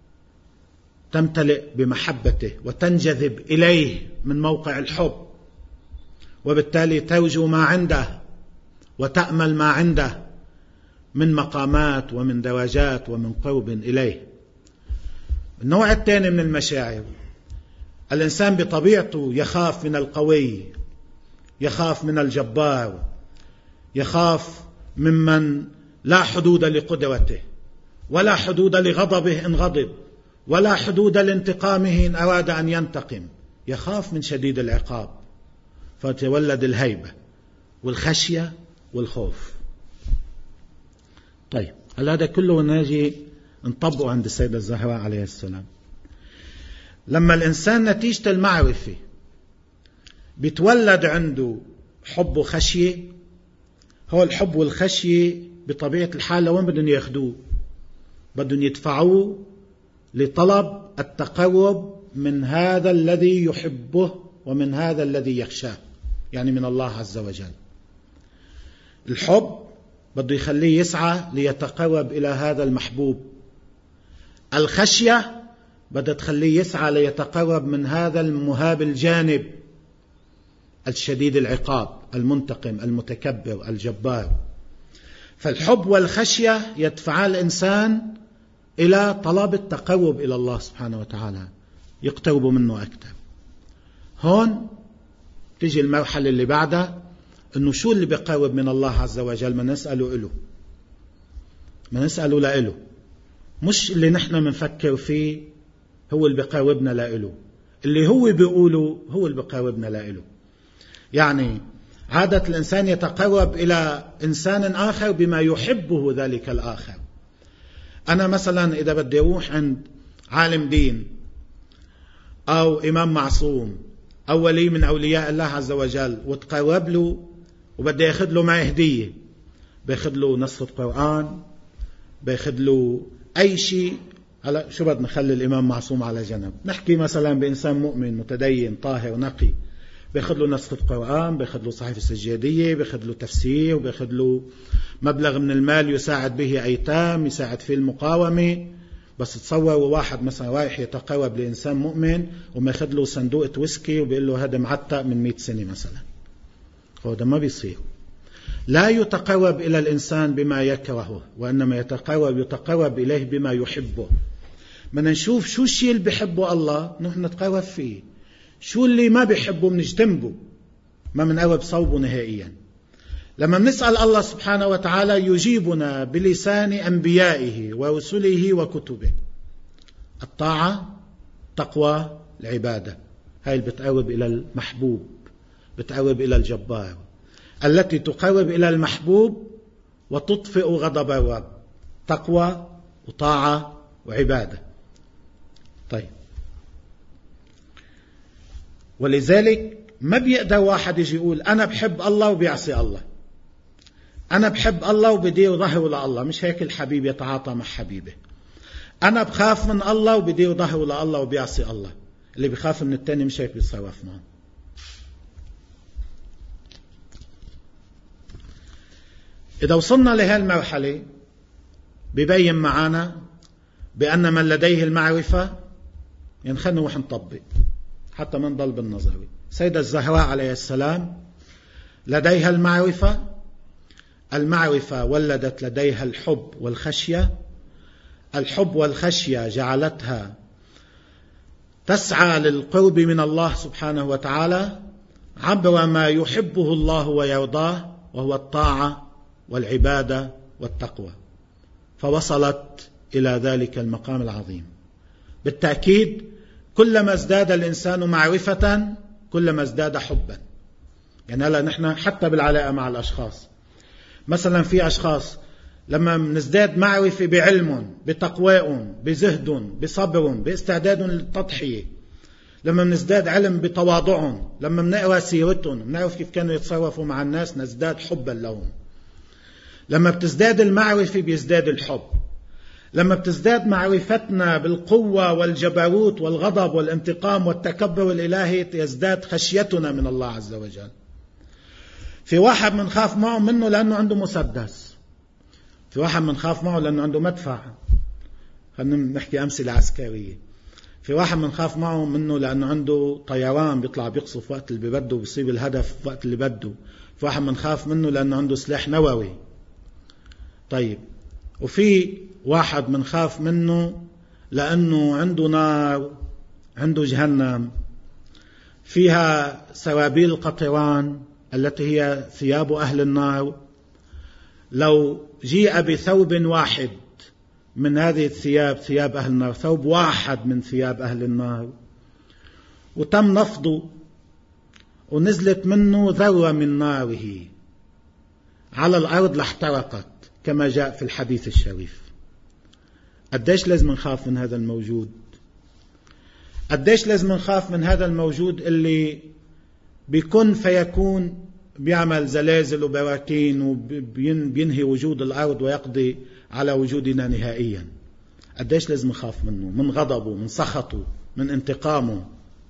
تمتلئ بمحبته وتنجذب إليه من موقع الحب، وبالتالي ترجو ما عنده وتأمل ما عنده من مقامات ومن درجات ومن قرب إليه. النوع الثاني من المشاعر، الإنسان بطبيعته يخاف من القوي، يخاف من الجبار، يخاف ممن لا حدود لقدرته ولا حدود لغضبه إن غضب، ولا حدود لانتقامه إن أراد أن ينتقم. يخاف من شديد العقاب، فتولد الهيبة والخشية والخوف. طيب، هل هذا كله ناجي نطبقه عند السيدة الزهراء عليه السلام؟ لما الإنسان نتيجة المعرفة بيتولد عنده حب وخشية، هو الحب والخشية بطبيعة الحال لوين بدهم ياخدوه؟ بدهم يدفعوه لطلب التقرب من هذا الذي يحبه ومن هذا الذي يخشاه، يعني من الله عز وجل. الحب بده يخليه يسعى ليتقرب إلى هذا المحبوب. الخشية بدها تخليه يسعى ليتقرب من هذا المهاب الجانب الشديد العقاب، المنتقم، المتكبر، الجبار. فالحب والخشية يدفع الإنسان إلى طلب التقرب إلى الله سبحانه وتعالى، يقترب منه أكثر. هون تيجي المرحلة اللي بعدها، إنه شو اللي بيقرب من الله عز وجل؟ ما نسأله إله، ما نسأله لإله، مش اللي نحن منفكر فيه هو اللي بيقربنا لإله، اللي هو بيقوله هو اللي بيقربنا لإله. يعني عادة الإنسان يتقرب إلى إنسان آخر بما يحبه ذلك الآخر. أنا مثلا إذا بدي أروح عند عالم دين أو إمام معصوم أو ولي من أولياء الله عز وجل وتقرب له وبدي أخذ له معي هدية، بأخذ له نصف قرآن، بياخد له أي شيء. هلا شو بدنا نخلي الإمام معصوم على جنب؟ نحكي مثلا بإنسان مؤمن متدين طاهر نقي، بياخد له نصف القرآن، بياخد له صحيفة السجادية، بياخد له تفسير، وبياخد له مبلغ من المال يساعد به أيتام، يساعد في المقاومة. بس تصوروا واحد مثلا رايح يتقرب لإنسان مؤمن وما ياخد له صندوق ويسكي وبيقول له هذا معتق من مئة سنة مثلا. هذا ما بيصير. لا يتقرب إلى الإنسان بما يكرهه، وإنما يتقرب يتقرب إليه بما يحبه. بدنا نشوف شو الشيء اللي بيحبه الله نحن نتقرب فيه، شو اللي ما بيحبه بنجتنبه، ما بنقرب صوبه نهائيا. لما بنسأل الله سبحانه وتعالى يجيبنا بلسان أنبيائه ورسله وكتبه. الطاعة، تقوى، العبادة، هاي اللي بتقرب إلى المحبوب، بتقرب إلى الجبار، التي تقرب إلى المحبوب وتطفئ غضب الرب. تقوى وطاعة وعبادة. طيب، ولذلك ما بيقدر واحد يجي يقول أنا بحب الله وبيعصي الله، أنا بحب الله وبدير ظهره لله. مش هيك الحبيب يتعاطى مع حبيبه. أنا بخاف من الله وبدير ظهره لله وبيعصي الله. اللي بيخاف من التاني مش هيك بيتصرف معه. إذا وصلنا لهذه المرحلة بيبين معنا بأن من لديه المعرفة ينخن وح نطبق حتى من ضل بالنظري. سيدة الزهراء عليه السلام لديها المعرفة، المعرفة ولدت لديها الحب والخشية، الحب والخشية جعلتها تسعى للقرب من الله سبحانه وتعالى عبر ما يحبه الله ويرضاه، وهو الطاعة والعبادة والتقوى، فوصلت إلى ذلك المقام العظيم. بالتأكيد كلما ازداد الإنسان معرفة كلما ازداد حبا. يعني هلا نحن حتى بالعلاقة مع الأشخاص، مثلا في أشخاص لما نزداد معرفة بعلم، بتقواهم، بزهد، بصبر، باستعداد للتضحية، لما نزداد علم بتواضعهم، لما نقرأ سيرتهم نعرف كيف كانوا يتصرفوا مع الناس، نزداد حبا لهم. لما بتزداد المعرفة بيزداد الحب. لما بتزداد معرفتنا بالقوة والجبروت والغضب والانتقام والتكبر الإلهي يزداد خشيتنا من الله عز وجل. في واحد منخاف معه منه لأنه عنده مسدس، في واحد منخاف معه لأنه عنده مدفع، خلينا نحكي أمثلة عسكرية. في واحد منخاف معه منه لأنه عنده طيران بيطلع بيقصف وقت اللي بده وبيصيب الهدف وقت اللي بده. في واحد منخاف منه لأنه عنده سلاح نووي. طيب، وفي واحد منخاف منه لأنه عنده نار، عنده جهنم فيها سرابيل القطران التي هي ثياب أهل النار. لو جيء بثوب واحد من هذه الثياب، ثياب أهل النار، ثوب واحد من ثياب أهل النار، وتم نفضه ونزلت منه ذرة من ناره على الأرض لاحترقت كما جاء في الحديث الشريف. قديش لازم نخاف من هذا الموجود؟ قديش لازم نخاف من هذا الموجود اللي بيكون فيكون، بيعمل زلازل وبراكين وبينهي وجود الأرض ويقضي على وجودنا نهائيا. قديش لازم نخاف منه، من غضبه، من سخطه، من انتقامه.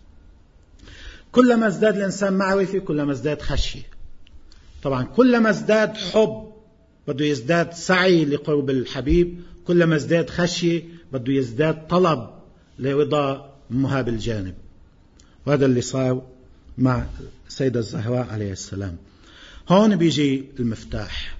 كلما ازداد الإنسان معرفة كلما ازداد خشية. طبعا كلما ازداد حب بده يزداد سعي لقرب الحبيب، كلما ازداد خشية بده يزداد طلب لرضا مهاب الجانب. وهذا اللي صار مع سيدة الزهراء عليه السلام. هون بيجي المفتاح.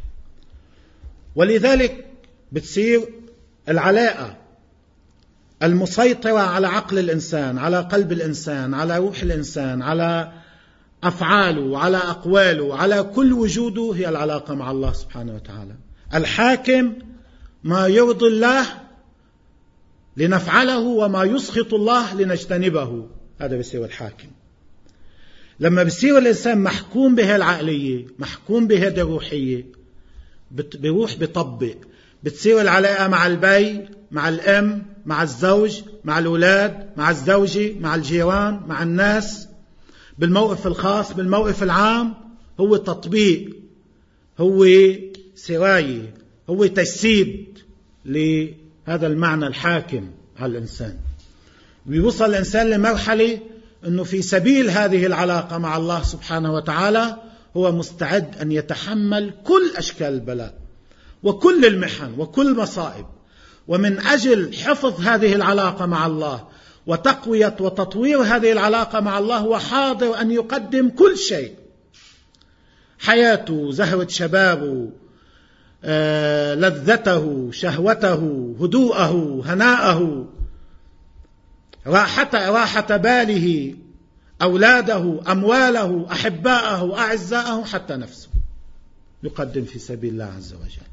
ولذلك بتصير العلاقة المسيطرة على عقل الإنسان، على قلب الإنسان، على روح الإنسان، على أفعاله، على أقواله، على كل وجوده، هي العلاقة مع الله سبحانه وتعالى. الحاكم ما يرضي الله لنفعله وما يسخط الله لنجتنبه. هذا بيصير الحاكم. لما بيصير الإنسان محكوم بها العقلية، محكوم بهذه الروحية، بيروح بيطبق. بتصير العلاقة مع البي، مع الأم، مع الزوج، مع الأولاد، مع الزوجة، مع الجيران، مع الناس، بالموقف الخاص، بالموقف العام، هو تطبيق، هو سراية، هو تجسيد لهذا المعنى الحاكم على الإنسان. بيوصل الإنسان لمرحلة أنه في سبيل هذه العلاقة مع الله سبحانه وتعالى هو مستعد أن يتحمل كل أشكال البلاء وكل المحن وكل المصائب، ومن أجل حفظ هذه العلاقة مع الله وتقوية وتطوير هذه العلاقة مع الله هو حاضر أن يقدم كل شيء، حياته، زهرة شبابه، آه، لذته، شهوته، هدوءه، هناءه، راحة, راحة باله، أولاده، أمواله، أحباءه، أعزاءه، حتى نفسه يقدم في سبيل الله عز وجل.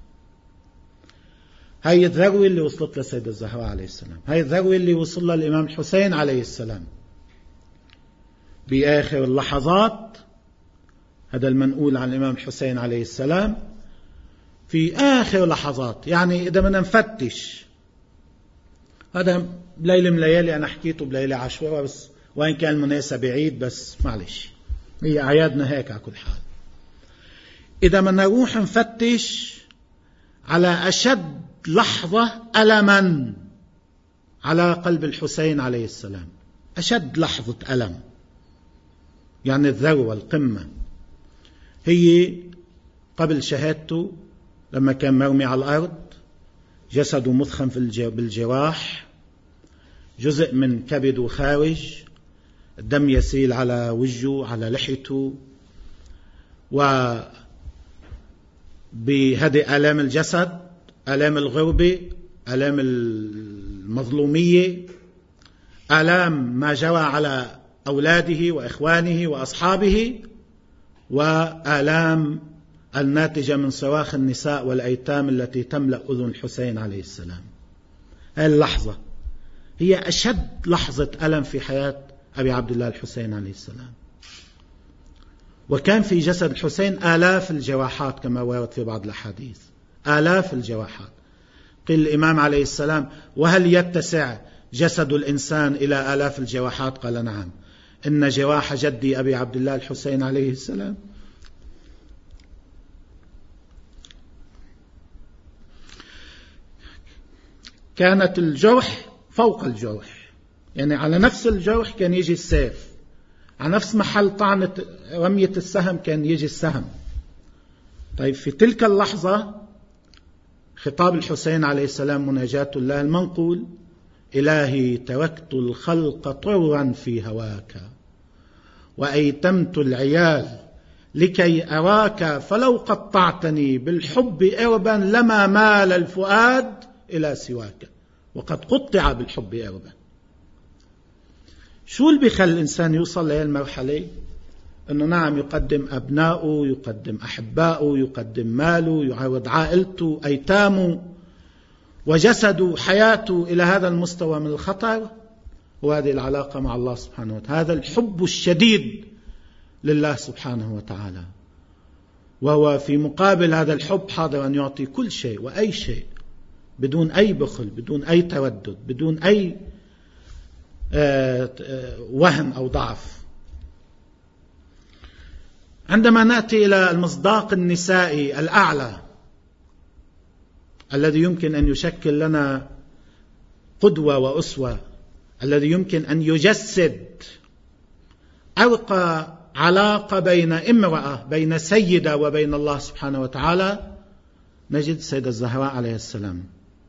هاي الذروة اللي وصلت لسيدة الزهراء عليه السلام، هاي الذروة اللي وصل لها الإمام الحسين عليه السلام بآخر اللحظات. هذا المنقول عن الإمام الحسين عليه السلام في آخر لحظات. يعني إذا بدنا نفتش، هذا بليلة من ليالي أنا حكيته بليلة عاشوراء، بس وإن كان المناسبة عيد، بس معلش هي أعيادنا هيك على كل حال. إذا بدنا نروح نفتش على أشد لحظة ألما على قلب الحسين عليه السلام، أشد لحظة ألم، يعني الذروة القمة، هي قبل شهادته لما كان مرمي على الأرض، جسده مثخن بالجراح، جزء من كبده خارج، الدم يسيل على وجهه على لحيته، وبهذه آلام الجسد، آلام الغربة، آلام المظلومية، آلام ما جرى على أولاده وإخوانه وأصحابه، وآلام الناتجة من صراخ النساء والأيتام التي تملأ أذن الحسين عليه السلام. هذه اللحظة هي أشد لحظة ألم في حياة أبي عبد الله الحسين عليه السلام. وكان في جسد الحسين آلاف الجراحات كما ورد في بعض الأحاديث، آلاف الجراحات. قيل الإمام عليه السلام: وهل يتسع جسد الإنسان إلى آلاف الجراحات؟ قال: نعم، إن جراح جدي أبي عبد الله الحسين عليه السلام كانت الجرح فوق الجرح، يعني على نفس الجرح كان يجي السيف، على نفس محل طعنة رمية السهم كان يجي السهم. طيب في تلك اللحظة خطاب الحسين عليه السلام مناجاة الله المنقول: إلهي تركت الخلق طرا في هواك وأيتمت العيال لكي أراك، فلو قطعتني بالحب إربا لما مال الفؤاد إلى سواك، وقد قطع بالحب إربا. شو اللي بيخلي الإنسان يوصل لهذه المرحلة؟ أنه نعم يقدم أبنائه، يقدم أحبائه، يقدم ماله، يعرض عائلته، أيتامه وجسده، حياته إلى هذا المستوى من الخطر، وهذه العلاقة مع الله سبحانه وتعالى، هذا الحب الشديد لله سبحانه وتعالى، وهو في مقابل هذا الحب حاضر أن يعطي كل شيء وأي شيء بدون أي بخل، بدون أي تردد، بدون أي وهن أو ضعف. عندما نأتي إلى المصداق النسائي الأعلى الذي يمكن أن يشكل لنا قدوة وأسوة، الذي يمكن أن يجسد أرقى علاقة بين امرأة، بين سيدة وبين الله سبحانه وتعالى، نجد السيدة الزهراء عليه السلام.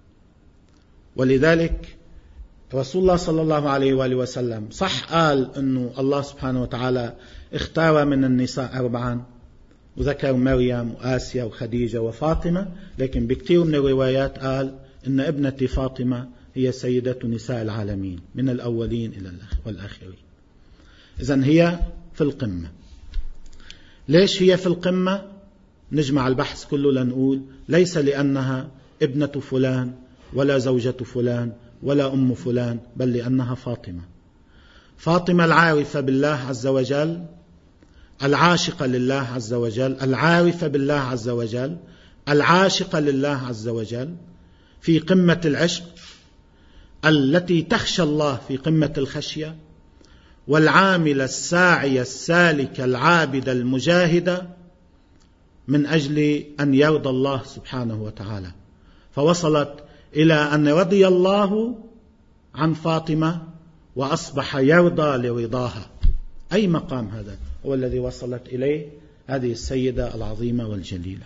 ولذلك رسول الله صلى الله عليه وآله وسلم صح قال أنه الله سبحانه وتعالى اختار من النساء أربعا، وذكر مريم وآسيا وخديجة وفاطمة، لكن بكثير من الروايات قال إن ابنتي فاطمة هي سيدة نساء العالمين من الأولين إلى والآخرين. إذن هي في القمة. ليش هي في القمة؟ نجمع البحث كله لنقول ليس لأنها ابنة فلان ولا زوجة فلان ولا أم فلان، بل لأنها فاطمة. فاطمة العارفة بالله عز وجل، العاشقة لله عز وجل، العارفة بالله عز وجل، العاشقة لله عز وجل في قمة العشق، التي تخشى الله في قمة الخشية، والعاملة الساعية السالكة العابدة المجاهدة من أجل أن يرضى الله سبحانه وتعالى. فوصلت إلى أن رضي الله عن فاطمة وأصبح يرضى لرضاها. أي مقام هذا هو الذي وصلت إليه هذه السيدة العظيمة والجليلة.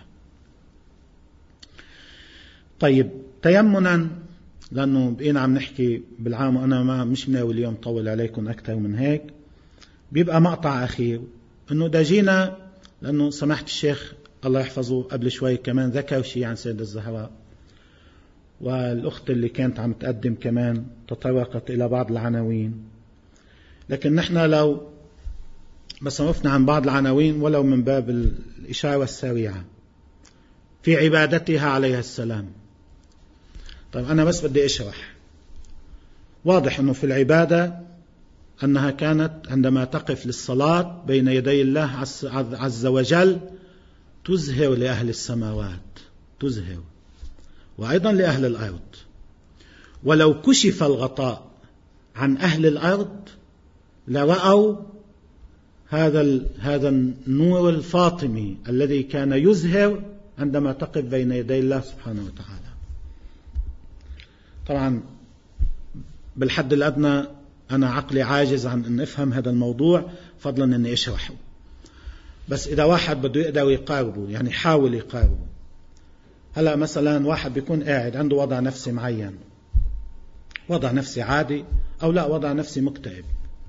طيب تيمنا، لأنه بقينا عم نحكي بالعام وأنا ما مش ناوي اليوم طول عليكم أكثر من هيك، بيبقى مقطع أخير أنه داجينا، لأنه سمحت الشيخ الله يحفظه قبل شوي كمان ذكر شيء عن سيدة الزهراء، والأخت اللي كانت عم تقدم كمان تطرقت إلى بعض العناوين، لكن نحن لو بس وقفنا عن بعض العناوين ولو من باب الإشارة السريعة في عبادتها عليها السلام. طيب أنا بس بدي أشرح. واضح أنه في العبادة أنها كانت عندما تقف للصلاة بين يدي الله عز وجل تزهر لأهل السماوات، تزهر، وأيضا لأهل الأرض. ولو كشف الغطاء عن أهل الأرض لرأوا هذا هذا النور الفاطمي الذي كان يزهر عندما تقف بين يدي الله سبحانه وتعالى. طبعا بالحد الأدنى أنا عقلي عاجز عن أن أفهم هذا الموضوع فضلا أني أشرحه، بس إذا واحد بده يقدر يقاربه يعني حاول يقاربه. هلأ مثلا واحد بيكون قاعد عنده وضع نفسي معين، وضع نفسي عادي أو لا وضع نفسي مكتئب،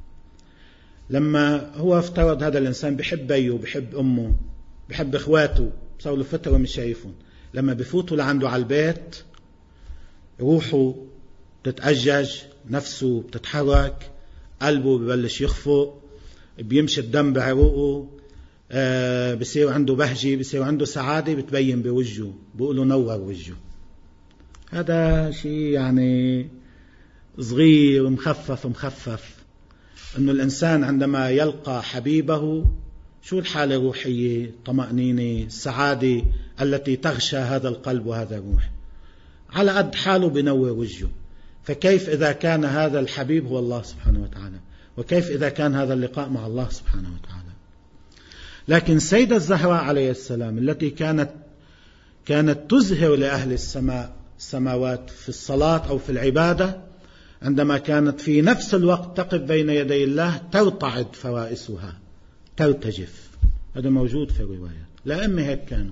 لما هو افترض هذا الإنسان بحب بيه وبحب أمه بحب إخواته صار له فترة مش شايفهم، لما بفوتوا لعنده على البيت روحه تتأجج، نفسه بتتحرك، قلبه ببلش يخفق، بيمشي الدم بعروقه، آه بصير عنده بهجة، بصير عنده سعادة بتبين بوجهه، بيقولوا نور وجهه. هذا شيء يعني صغير مخفف مخفف، أنه الإنسان عندما يلقى حبيبه شو الحالة الروحية، طمأنينة، السعادة التي تغشى هذا القلب وهذا الروح، على قد حاله بنور وجهه. فكيف إذا كان هذا الحبيب هو الله سبحانه وتعالى، وكيف إذا كان هذا اللقاء مع الله سبحانه وتعالى. لكن سيدة الزهراء عليه السلام التي كانت كانت تزهر لأهل السماء السماوات في الصلاة أو في العبادة، عندما كانت في نفس الوقت تقف بين يدي الله ترتعد فرائسها، ترتجف. هذا موجود في الروايات، لأم هيك كانوا.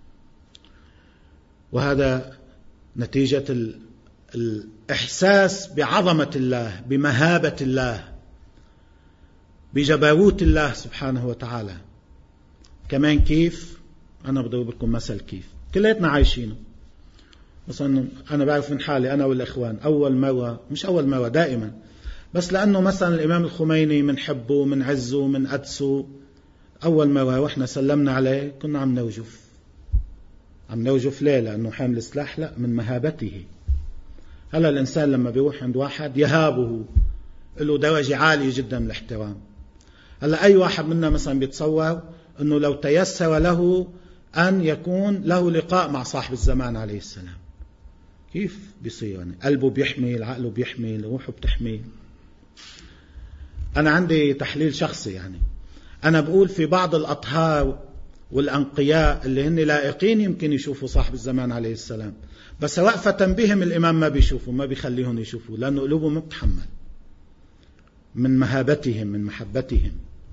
وهذا نتيجة الإحساس بعظمة الله، بمهابة الله، بجبروت الله سبحانه وتعالى. كمان كيف أنا بضرب لكم مثل كيف كليتنا عايشينه. مثلا أنا بعرف من حالي أنا والإخوان أول مرة، مش أول مرة دائما، بس لأنه مثلا الإمام الخميني منحبه من عزه من قدسه، أول مرة وإحنا سلمنا عليه كنا عم نوجف. عم نوجف ليه؟ لأنه حامل سلاح؟ لا، من مهابته. هلا الإنسان لما بيروح عند واحد يهابه، له درجة عالية جدا من الاحترام. هلا أي واحد منا مثلا بيتصور أنه لو تيسر له أن يكون له لقاء مع صاحب الزمان عليه السلام كيف بيصير؟ يعني قلبه بيحمل، عقله بيحمل، روحه بتحمل. أنا عندي تحليل شخصي، يعني أنا بقول في بعض الأطهار والأنقياء اللي هن لائقين يمكن يشوفوا صاحب الزمان عليه السلام، بس وقفة بهم الإمام ما بيشوفوا، ما بيخليهم يشوفوا، لأنه قلوبهم ما بتحمل من مهابتهم من محبتهم.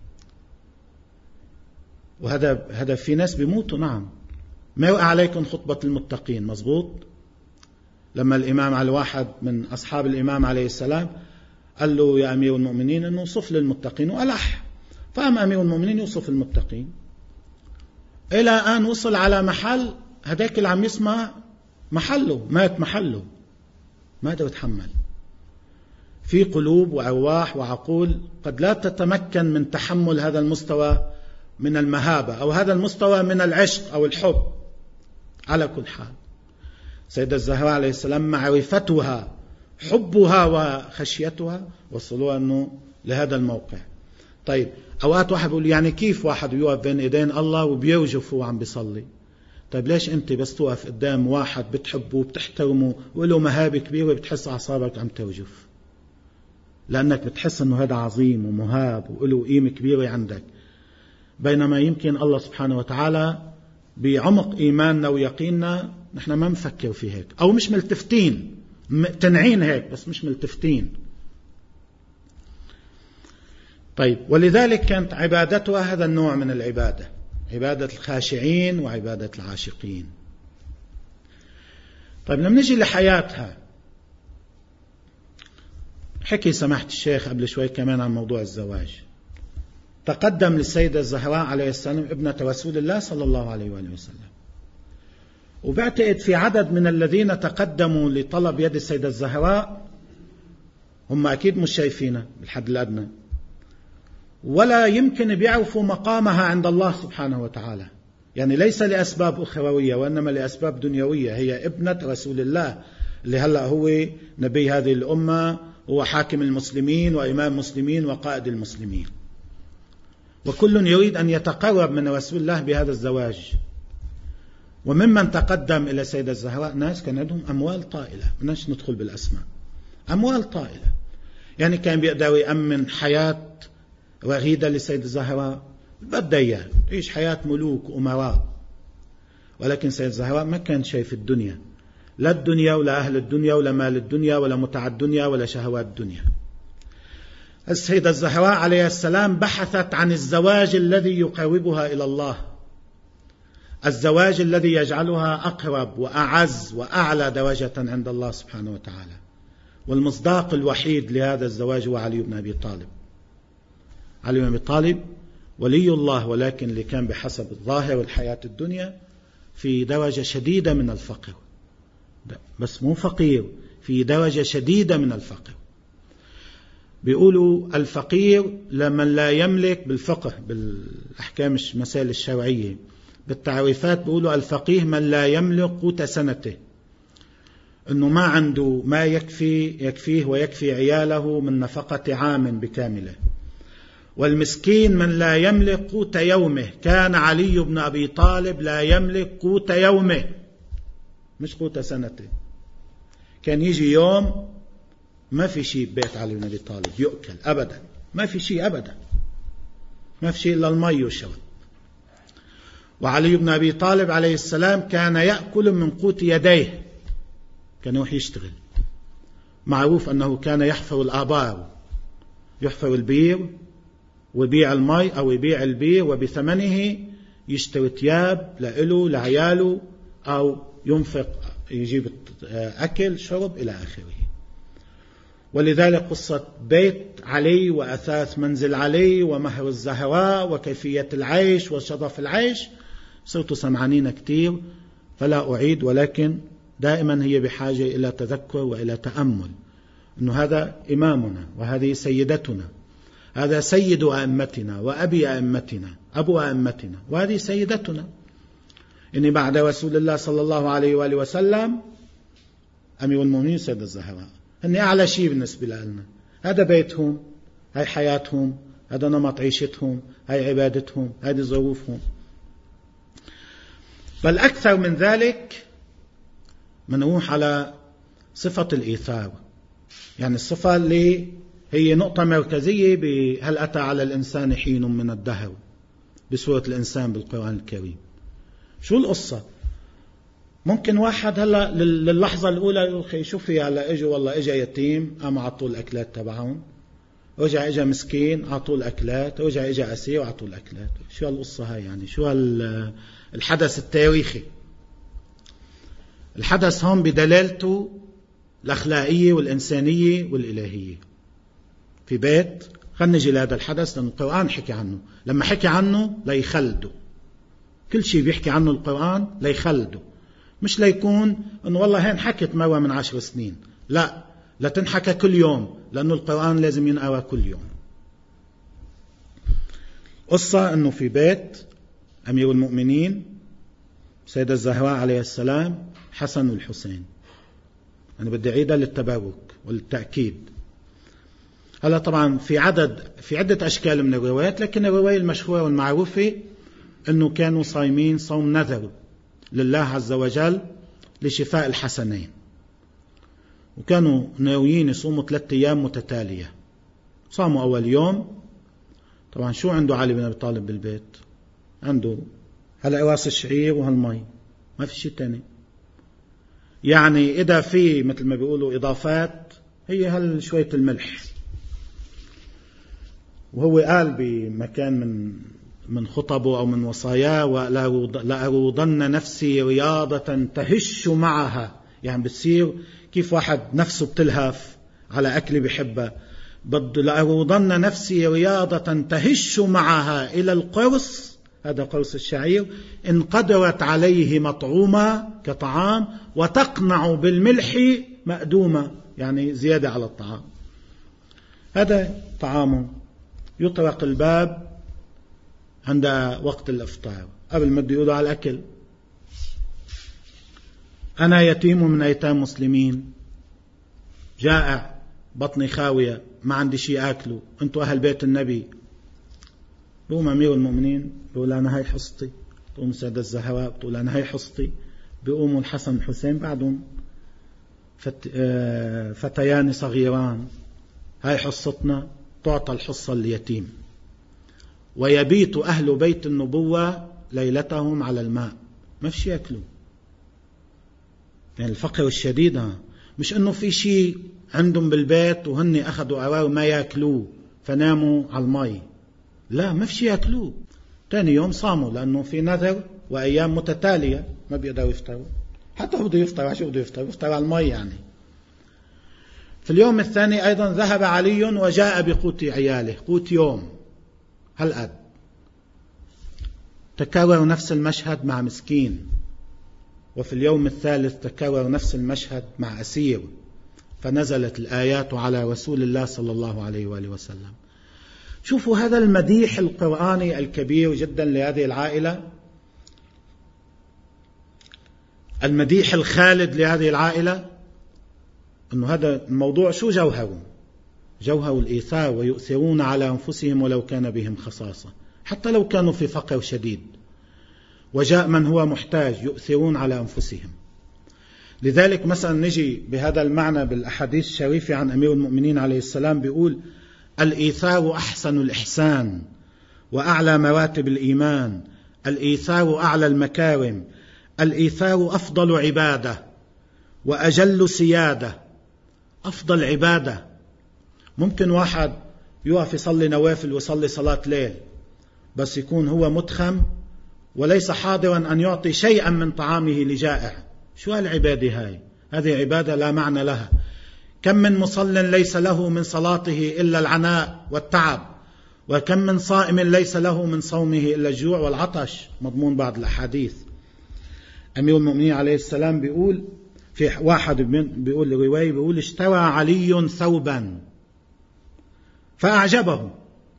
وهذا هذا في ناس بيموتوا. نعم، ما وقع عليكم خطبة المتقين مزبوط؟ لما الإمام على واحد من أصحاب الإمام عليه السلام قال له يا أمير المؤمنين أنه وصف للمتقين، وألح. فقام أمير المؤمنين يوصف المتقين إلى أن وصل على محل هذاك اللي عم يسمع محله، مات محله، ما قدر يتحمل. في قلوب وأرواح وعقول قد لا تتمكن من تحمل هذا المستوى من المهابة أو هذا المستوى من العشق أو الحب. على كل حال سيدة الزهراء عليه السلام معرفتها، حبها وخشيتها وصلوا أنه لهذا الموقع. طيب أوقات واحد بيقول يعني كيف واحد يوقف بين إيدين الله وبيوجف وهو عم بيصلي؟ طيب ليش أنت بس توقف قدام واحد بتحبه وبتحترمه وله مهابة كبيرة بتحس أعصابك عم توجف؟ لأنك بتحس أنه هذا عظيم ومهاب وله قيمة كبيرة عندك. بينما يمكن الله سبحانه وتعالى بعمق إيماننا ويقيننا نحن ما نفكر في هيك، أو مش ملتفتين، تنعين هيك بس مش ملتفتين. طيب، ولذلك كانت عبادتها هذا النوع من العبادة، عبادة الخاشعين وعبادة العاشقين. طيب، لما نجي لحياتها، حكي سماحة الشيخ قبل شوي كمان عن موضوع الزواج. تقدم للسيدة الزهراء عليه السلام ابنة رسول الله صلى الله عليه وآله وسلم، وبعتقد في عدد من الذين تقدموا لطلب يد السيدة الزهراء هم أكيد مش شايفينها بالحد الأدنى، ولا يمكن بيعرفوا مقامها عند الله سبحانه وتعالى، يعني ليس لأسباب أخروية وإنما لأسباب دنيوية. هي ابنة رسول الله اللي هلأ هو نبي هذه الأمة، هو حاكم المسلمين وإمام المسلمين وقائد المسلمين، وكل يريد أن يتقرب من رسول الله بهذا الزواج. وممن تقدم إلى سيدة الزهراء ناس كان عندهم أموال طائلة، مناش ندخل بالأسماء، أموال طائلة، يعني كان بيقدر يأمن حياة رغيدة لسيدة الزهراء، بدها إياه تعيش حياة ملوك وأمراء. ولكن سيدة الزهراء ما كان شايف الدنيا، لا الدنيا ولا أهل الدنيا ولا مال الدنيا ولا متع الدنيا ولا شهوات الدنيا. السيدة الزهراء عليه السلام بحثت عن الزواج الذي يقربها إلى الله، الزواج الذي يجعلها أقرب وأعز وأعلى درجة عند الله سبحانه وتعالى. والمصداق الوحيد لهذا الزواج هو علي بن أبي طالب. علي بن أبي طالب ولي الله، ولكن اللي كان بحسب الظاهر والحياة الدنيا في درجة شديدة من الفقر، بس مو فقير، في درجة شديدة من الفقر. بيقولوا الفقير لمن لا يملك بالفقه، بالأحكام المسائل الشرعية، بالتعريفات بيقولوا الفقيه من لا يملك قوت سنته، أنه ما عنده ما يكفي يكفيه ويكفي عياله من نفقة عام بكامله. والمسكين من لا يملك قوت يومه. كان علي بن أبي طالب لا يملك قوت يومه مش قوت سنته. كان يجي يوم ما في شيء ببيت علي بن أبي طالب يؤكل أبدا، ما في شيء أبدا، ما في شيء إلا المي والشرب. وعلي بن أبي طالب عليه السلام كان يأكل من قوت يديه، كان يروح يشتغل. معروف أنه كان يحفر الآبار، يحفر البير ويبيع المي أو يبيع البير، وبثمنه يشتري ثياب لإله لعياله، أو ينفق يجيب أكل شرب إلى آخره. ولذلك قصة بيت علي وأثاث منزل علي ومهر الزهراء وكيفية العيش وشظف العيش صرت سمعانين كتير فلا أعيد، ولكن دائما هي بحاجة إلى تذكر وإلى تأمل، أنه هذا إمامنا وهذه سيدتنا، هذا سيد أئمتنا وأبي أئمتنا أبو أئمتنا، وهذه سيدتنا. إني بعد رسول الله صلى الله عليه وآله وسلم أمير المؤمنين سيدة الزهراء، إني أعلى شيء بالنسبة لنا. هذا بيتهم، هاي حياتهم، هذا نمط عيشتهم، هاي عبادتهم، هذه ظروفهم. بل أكثر من ذلك منروح على صفة الإيثار، يعني الصفة اللي هي نقطة مركزية بهل أتى على الإنسان حين من الدهر بسورة الإنسان بالقرآن الكريم. شو القصة؟ ممكن واحد هلا للحظة الأولى يقول خي شو في هلا اجوا والله اجا يتيم قام عطوا الأكلات تبعهم، رجع اجا مسكين عطوا الأكلات، رجع اجا أسير وعطوا الأكلات. شو هالقصة هاي؟ يعني شو هالحدث التاريخي؟ الحدث هم بدلالته الأخلاقية والإنسانية والإلهية. في بيت، خلينا نجي لهذا الحدث لأن القرآن حكي عنه، لما حكي عنه ليخلده، كل شيء بيحكي عنه القرآن ليخلده، مش ليكون أنه والله هين حكت مرة من عشر سنين، لا، لا تنحكى كل يوم، لأنه القرآن لازم ينقرأ كل يوم. قصة أنه في بيت أمير المؤمنين سيدة الزهراء عليه السلام حسن والحسين. أنا بدي أعيدها للتبارك والتأكيد. هلا طبعا في عدد في عدة أشكال من الروايات، لكن الرواية المشهورة والمعروفة أنه كانوا صايمين صوم نذر لله عز وجل لشفاء الحسنين، وكانوا ناويين يصوموا ثلاثة أيام متتالية. صاموا أول يوم، طبعا شو عنده علي بن أبي طالب بالبيت؟ عنده هلا راس الشعير وهالمي، ما في شيء تاني، يعني إذا في مثل ما بيقولوا إضافات هي هل شوية الملح. وهو قال بمكان من من خطبه أو من وصاياه: ولأروضن نفسي رياضة تهش معها. يعني بتصير كيف واحد نفسه بتلهف على أكل بحبه، لأروضن نفسي رياضة تهش معها إلى القرص، هذا قرص الشعير، إن قدرت عليه مطعومة كطعام، وتقنع بالملح مأدومة، يعني زيادة على الطعام. هذا طعامه. يطرق الباب عند وقت الإفطار قبل ما بده يقولوا على الأكل: أنا يتيم من أيتام مسلمين، جائع، بطني خاوية، ما عندي شيء أكله، أنتوا أهل بيت النبي. بقوم أمير المؤمنين بيقول: أنا هاي حصتي. بقوم سيدة الزهراء بتقول: أنا هاي حصتي. بقوموا الحسن والحسين بعدهم فت... فتيان صغيران: هاي حصتنا. تعطى الحصة اليتيم. ويبيت أهل بيت النبوة ليلتهم على الماء، ما في شيء يأكلوا. يعني الفقر الشديد، مش أنه في شيء عندهم بالبيت وهن أخذوا أوار ما يأكلوه فناموا على الماء، لا، ما في شيء يأكلوه. تاني يوم صاموا لأنه في نذر وأيام متتالية ما بيقدروا يفطروا. حتى هو بده يفطر، عشان بده يفطر؟ يفطر على الماء يعني. في اليوم الثاني أيضا ذهب علي وجاء بقوت عياله، قوت يوم هالقد. تكرر نفس المشهد مع مسكين. وفي اليوم الثالث تكرر نفس المشهد مع أسير، فنزلت الآيات على رسول الله صلى الله عليه وآله وسلم. شوفوا هذا المديح القرآني الكبير جدا لهذه العائلة، المديح الخالد لهذه العائلة. أنه هذا الموضوع شو جوهره؟ جوهر الإيثار، ويؤثرون على أنفسهم ولو كان بهم خصاصة، حتى لو كانوا في فقر شديد. وجاء من هو محتاج، يؤثرون على أنفسهم. لذلك مثلا نجي بهذا المعنى بالأحاديث الشريفة عن أمير المؤمنين عليه السلام، بيقول: الإيثار أحسن الإحسان وأعلى مراتب الإيمان، الإيثار أعلى المكارم، الإيثار أفضل عبادة وأجل سيادة. أفضل عبادة. ممكن واحد يقف يصلي نوافل ويصلي صلاة ليل، بس يكون هو متخم وليس حاضرا أن يعطي شيئا من طعامه لجائع. شو هالعبادة هاي؟ هذه عبادة لا معنى لها. كم من مصل ليس له من صلاته إلا العناء والتعب، وكم من صائم ليس له من صومه إلا الجوع والعطش، مضمون بعض الأحاديث. أمير المؤمنين عليه السلام بيقول، في واحد بيقول رواية، بيقول: اشترى علي ثوبا فأعجبه،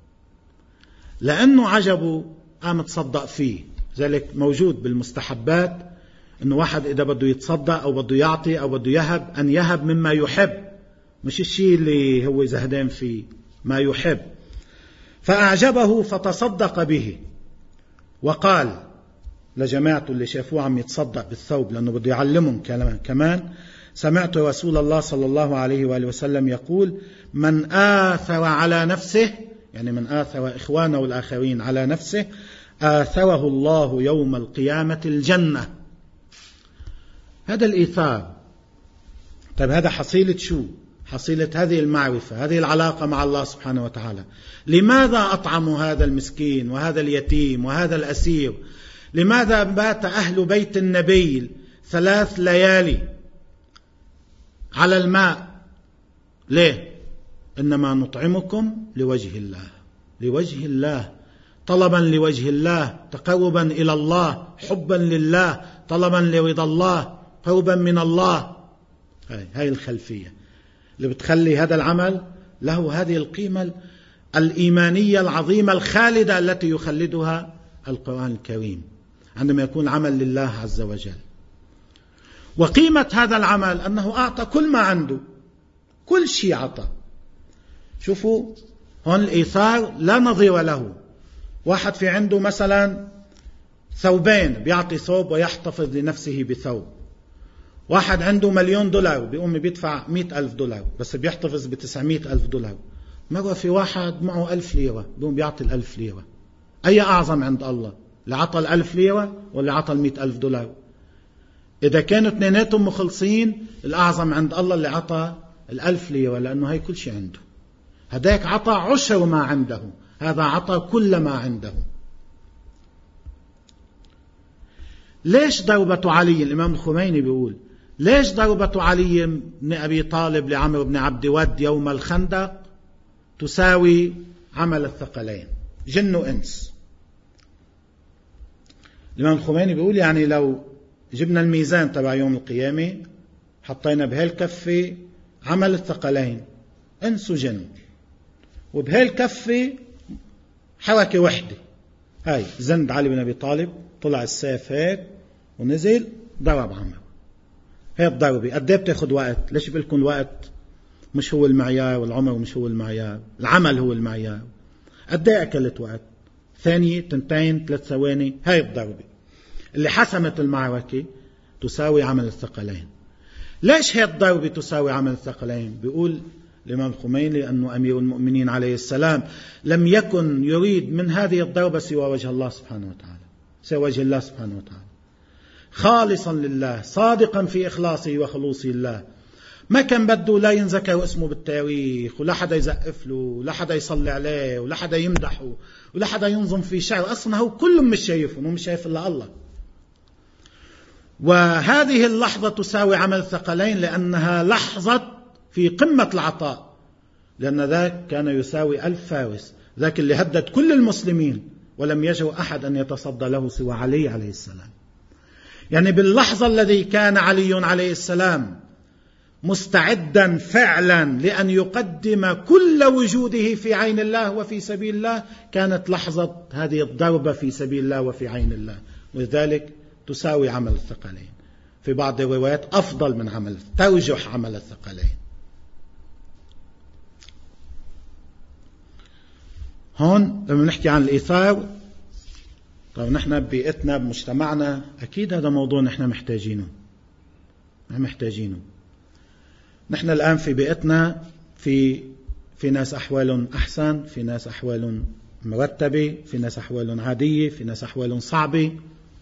لأنه عجبه قام تصدق فيه. ذلك موجود بالمستحبات أنه واحد إذا بده يتصدق أو بده يعطي أو بده يهب، أن يهب مما يحب، مش الشيء اللي هو زهدان فيه، ما يحب. فأعجبه فتصدق به، وقال لجماعته اللي شافوه عم يتصدق بالثوب، لأنه بده يعلمهم كمان: سمعت رسول الله صلى الله عليه وآله وسلم يقول: من آثر على نفسه، يعني من آثر إخوانه والآخرين على نفسه، آثره الله يوم القيامة الجنة. هذا الإيثار. طيب هذا حصيلة شو؟ حصيلة هذه المعرفة، هذه العلاقة مع الله سبحانه وتعالى. لماذا أطعموا هذا المسكين وهذا اليتيم وهذا الأسير؟ لماذا بات أهل بيت النبي ثلاث ليالي على الماء؟ ليه؟ إنما نطعمكم لوجه الله، لوجه الله، طلبا لوجه الله، تقربا إلى الله، حبا لله، طلبا لرضا الله، قربا من الله. هاي, هاي الخلفية اللي بتخلي هذا العمل له هذه القيمة الإيمانية العظيمة الخالدة التي يخلدها القرآن الكريم عندما يكون عمل لله عز وجل. وقيمة هذا العمل أنه أعطى كل ما عنده، كل شيء أعطى. شوفوا هون الإيثار لا نظير له. واحد في عنده مثلا ثوبين بيعطي ثوب ويحتفظ لنفسه بثوب. واحد عنده مليون دولار بيقوم بيدفع مئة ألف دولار بس بيحتفظ بتسعمائة ألف دولار. مرة في واحد معه ألف ليرة بيقوم بيعطي الألف ليرة. أي أعظم عند الله؟ اللي عطى الألف ليرة واللي عطى المئة ألف دولار؟ إذا كانوا اثنيناتهم مخلصين، الأعظم عند الله اللي عطى الألف ليرة، لأنه هي كل شيء عنده. هداك عطى عشر ما عنده، هذا عطى كل ما عنده. ليش ضربة علي؟ الإمام الخميني بيقول ليش ضربة علي بن أبي طالب لعمرو بن عبد ود يوم الخندق تساوي عمل الثقلين، جن وإنس. الإمام الخميني بيقول يعني لو جبنا الميزان تبع يوم القيامة حطينا بهالكفة عمل الثقلين إنس وجن، وبهالكفة حركة وحدة، هاي زند علي بن أبي طالب، طلع السيف هيك ونزل ضرب عمرو. هي الضربة قد ايه بتاخد وقت؟ ليش بقول لكم وقت مش هو المعيار، والعمر مش هو المعيار، العمل هو المعيار. قد ايه أكلت وقت؟ ثانية، تنتين، ثلاث ثواني. هاي الضربة اللي حسمت المعركة تساوي عمل الثقلين. ليش هي الضربة تساوي عمل الثقلين؟ بيقول الإمام الخميني أنه أمير المؤمنين عليه السلام لم يكن يريد من هذه الضربة سوى وجه الله سبحانه وتعالى، سوى وجه الله سبحانه وتعالى، خالصا لله، صادقا في إخلاصه وخلوصه الله. ما كان بده لا ينذكر اسمه بالتاريخ، ولا حدا يزقف له، ولا حدا يصلي عليه، ولا حدا يمدحه، ولا حدا ينظم في شعر. أصلا هو كلهم مش شايفهم، ومش شايف إلا الله. وهذه اللحظة تساوي عمل الثقلين لأنها لحظة في قمة العطاء، لأن ذاك كان يساوي ألف فارس، ذاك اللي هدد كل المسلمين ولم يجرؤ أحد أن يتصدى له سوى علي عليه السلام. يعني باللحظة الذي كان علي عليه السلام مستعدا فعلا لأن يقدم كل وجوده في عين الله وفي سبيل الله، كانت لحظة هذه الضربة في سبيل الله وفي عين الله، ولذلك تساوي عمل الثقلين. في بعض الروايات أفضل من عمل، ترجح عمل الثقلين. هون لما نحكي عن الإيثار، طب نحن ببيئتنا بمجتمعنا أكيد هذا موضوع نحن محتاجينه، نحن محتاجينه. نحن الآن في بيئتنا في في ناس أحوال أحسن، في ناس أحوال مرتبة، في ناس أحوال عادية، في ناس أحوال صعبة.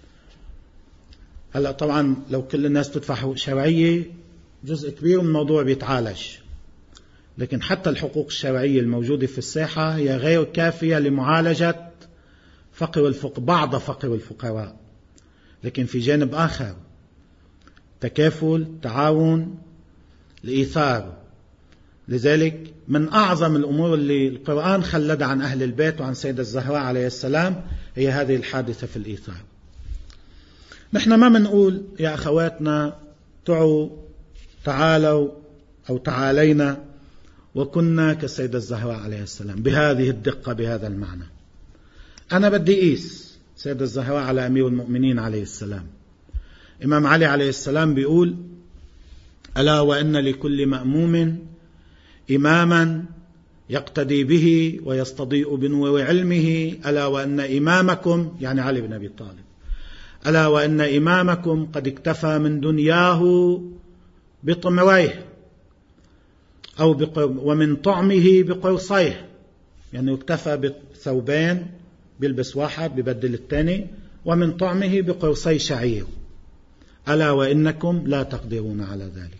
هلأ طبعا لو كل الناس تدفع شرعية جزء كبير من الموضوع بيتعالج، لكن حتى الحقوق الشرعية الموجودة في الساحة هي غير كافية لمعالجة فقر الفقراء، بعض فقر الفقراء. لكن في جانب آخر تكافل، تعاون، الإيثار. لذلك من أعظم الأمور اللي القرآن خلد عن أهل البيت وعن سيدة الزهراء عليه السلام هي هذه الحادثة في الإيثار. نحن ما منقول يا أخواتنا تعوا تعالوا أو تعالينا وكنا كالسيدة الزهراء عليه السلام بهذه الدقة بهذا المعنى. أنا بدي قيس سيدة الزهراء على أمير المؤمنين عليه السلام. إمام علي عليه السلام بيقول: ألا وإن لكل مأموم إماما يقتدي به ويستضيء بنور علمه، ألا وإن إمامكم، يعني علي بن أبي طالب، ألا وإن إمامكم قد اكتفى من دنياه بطمريه أو ومن طعمه بقرصيه، يعني اكتفى بثوبين بيلبس واحد ببدل الثاني، ومن طعمه بقرصي شعير، ألا وإنكم لا تقدرون على ذلك.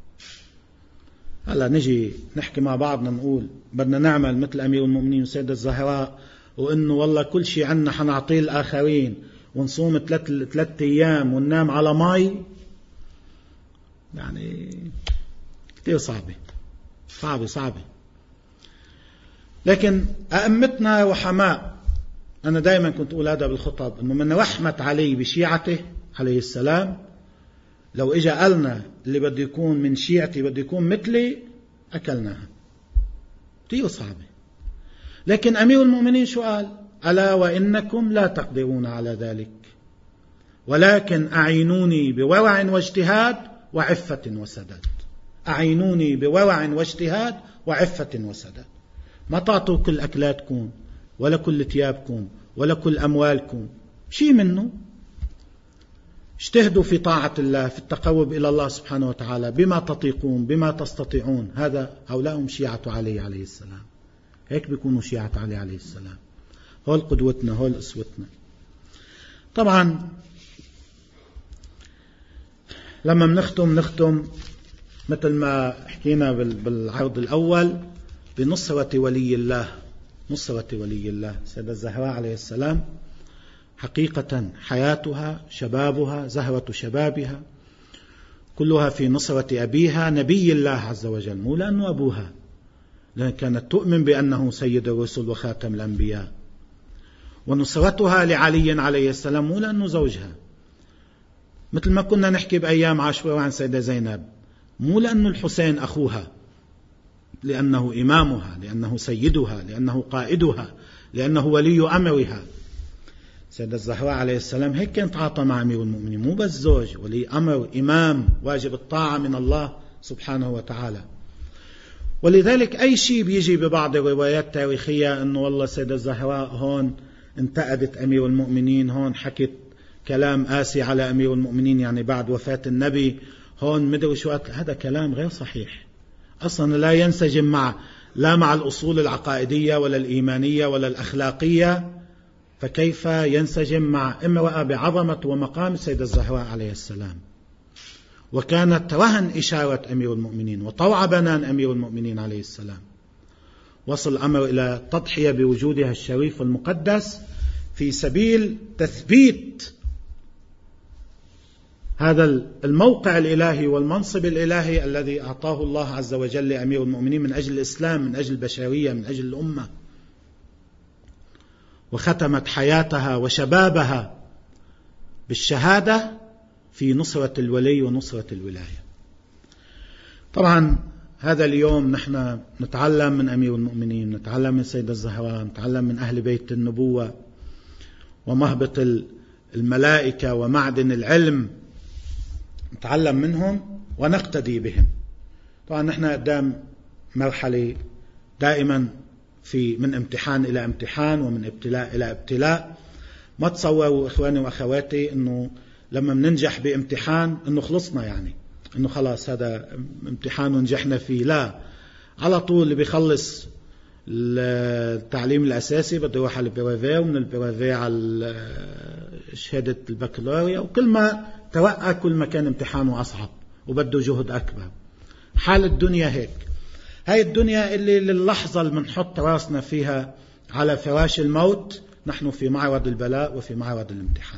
هلا نجي نحكي مع بعضنا نقول بدنا نعمل مثل أمير المؤمنين وسيدة الزهراء، وإنه والله كل شيء عنا حنعطيه الآخرين، ونصوم ثلاث ثلاث أيام وننام على ماي. يعني كتير صعبة صعبة صعبة. لكن أئمتنا وحماء، أنا دائما كنت أقول هذا بالخطب، أنه من رحمة علي بشيعته عليه السلام، لو إجا قالنا اللي بده يكون من شيعتي بده يكون مثلي أكلناها. كتير صعبة. لكن أمير المؤمنين شو قال؟ ألا وإنكم لا تقدرون على ذلك، ولكن أعينوني بورع واجتهاد وعفة وسداد. أعينوني بورع واجتهاد وعفة وسداد. ما تعطوا كل أكلاتكم ولا كل ثيابكم ولا كل أموالكم، شيء منه. اجتهدوا في طاعة الله، في التقرب إلى الله سبحانه وتعالى بما تطيقون بما تستطيعون. هذا هؤلاء هم شيعة علي عليه السلام. هيك بيكونوا شيعة علي عليه السلام. هول قدوتنا، هول أسوتنا. طبعا لما بنختم نختم مثل ما حكينا بالعرض الأول بنصرة ولي الله. نصرة ولي الله سيدة الزهراء عليه السلام حقيقة حياتها شبابها زهرة شبابها كلها في نصرة أبيها نبي الله عز وجل، مو لأنه أبوها، لأن كانت تؤمن بأنه سيد الرسل وخاتم الأنبياء. ونصرتها لعلي عليه السلام مو لأنه زوجها، مثل ما كنا نحكي بأيام عاشوراء عن سيدة زينب، مو لأنه الحسين أخوها، لأنه إمامها، لأنه سيدها، لأنه قائدها، لأنه ولي أمرها. سيدة الزهراء عليه السلام هيك كانت تعاطى مع أمير المؤمنين، مو بس زوج، ولي أمر، إمام، واجب الطاعة من الله سبحانه وتعالى. ولذلك أي شيء بيجي ببعض الروايات التاريخية أنه والله سيدة الزهراء هون انتقدت أمير المؤمنين، هون حكت كلام آسي على أمير المؤمنين يعني بعد وفاة النبي، هون مدري شو، هذا كلام غير صحيح أصلا، لا ينسجم مع لا مع الأصول العقائدية ولا الإيمانية ولا الأخلاقية، فكيف ينسجم مع امرأة بعظمة ومقام السيدة الزهراء عليه السلام؟ وكانت رهن إشارة أمير المؤمنين وطوع بنان أمير المؤمنين عليه السلام. وصل الأمر إلى تضحية بوجودها الشريف والمقدس في سبيل تثبيت هذا الموقع الإلهي والمنصب الإلهي الذي أعطاه الله عز وجل لأمير المؤمنين من أجل الإسلام، من أجل البشرية، من أجل الأمة. وختمت حياتها وشبابها بالشهادة في نصرة الولي ونصرة الولاية. طبعا هذا اليوم نحن نتعلم من أمير المؤمنين، نتعلم من سيدة الزهراء، نتعلم من أهل بيت النبوة ومهبط الملائكة ومعدن العلم، نتعلم منهم ونقتدي بهم. طبعا نحن قدام مرحلة دائما في من امتحان إلى امتحان ومن ابتلاء إلى ابتلاء. ما تصوروا إخواني وأخواتي أنه لما مننجح بامتحان أنه خلصنا، يعني أنه خلاص هذا امتحان ونجحنا فيه، لا، على طول اللي بيخلص التعليم الأساسي بده يروح على البرافيه، ومن البرافيه على شهادة البكالوريا، وكل ما توقع كل ما كان امتحانه أصعب وبده جهد أكبر. حال الدنيا هيك، هاي الدنيا اللي للحظة اللي منحط راسنا فيها على فراش الموت نحن في معرض البلاء وفي معرض الامتحان.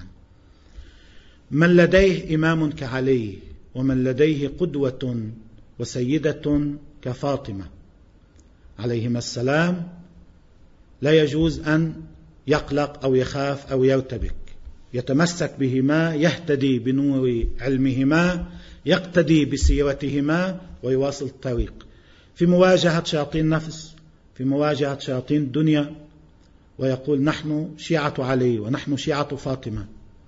من لديه إمام كعلي ومن لديه قدوة وسيدة كفاطمة عليهما السلام لا يجوز أن يقلق أو يخاف أو يرتبك، يتمسك بهما، يهتدي بنور علمهما، يقتدي بسيرتهما ويواصل الطريق في مواجهة شياطين نفس، في مواجهة شياطين الدنيا، ويقول نحن شيعة علي ونحن شيعة فاطمة،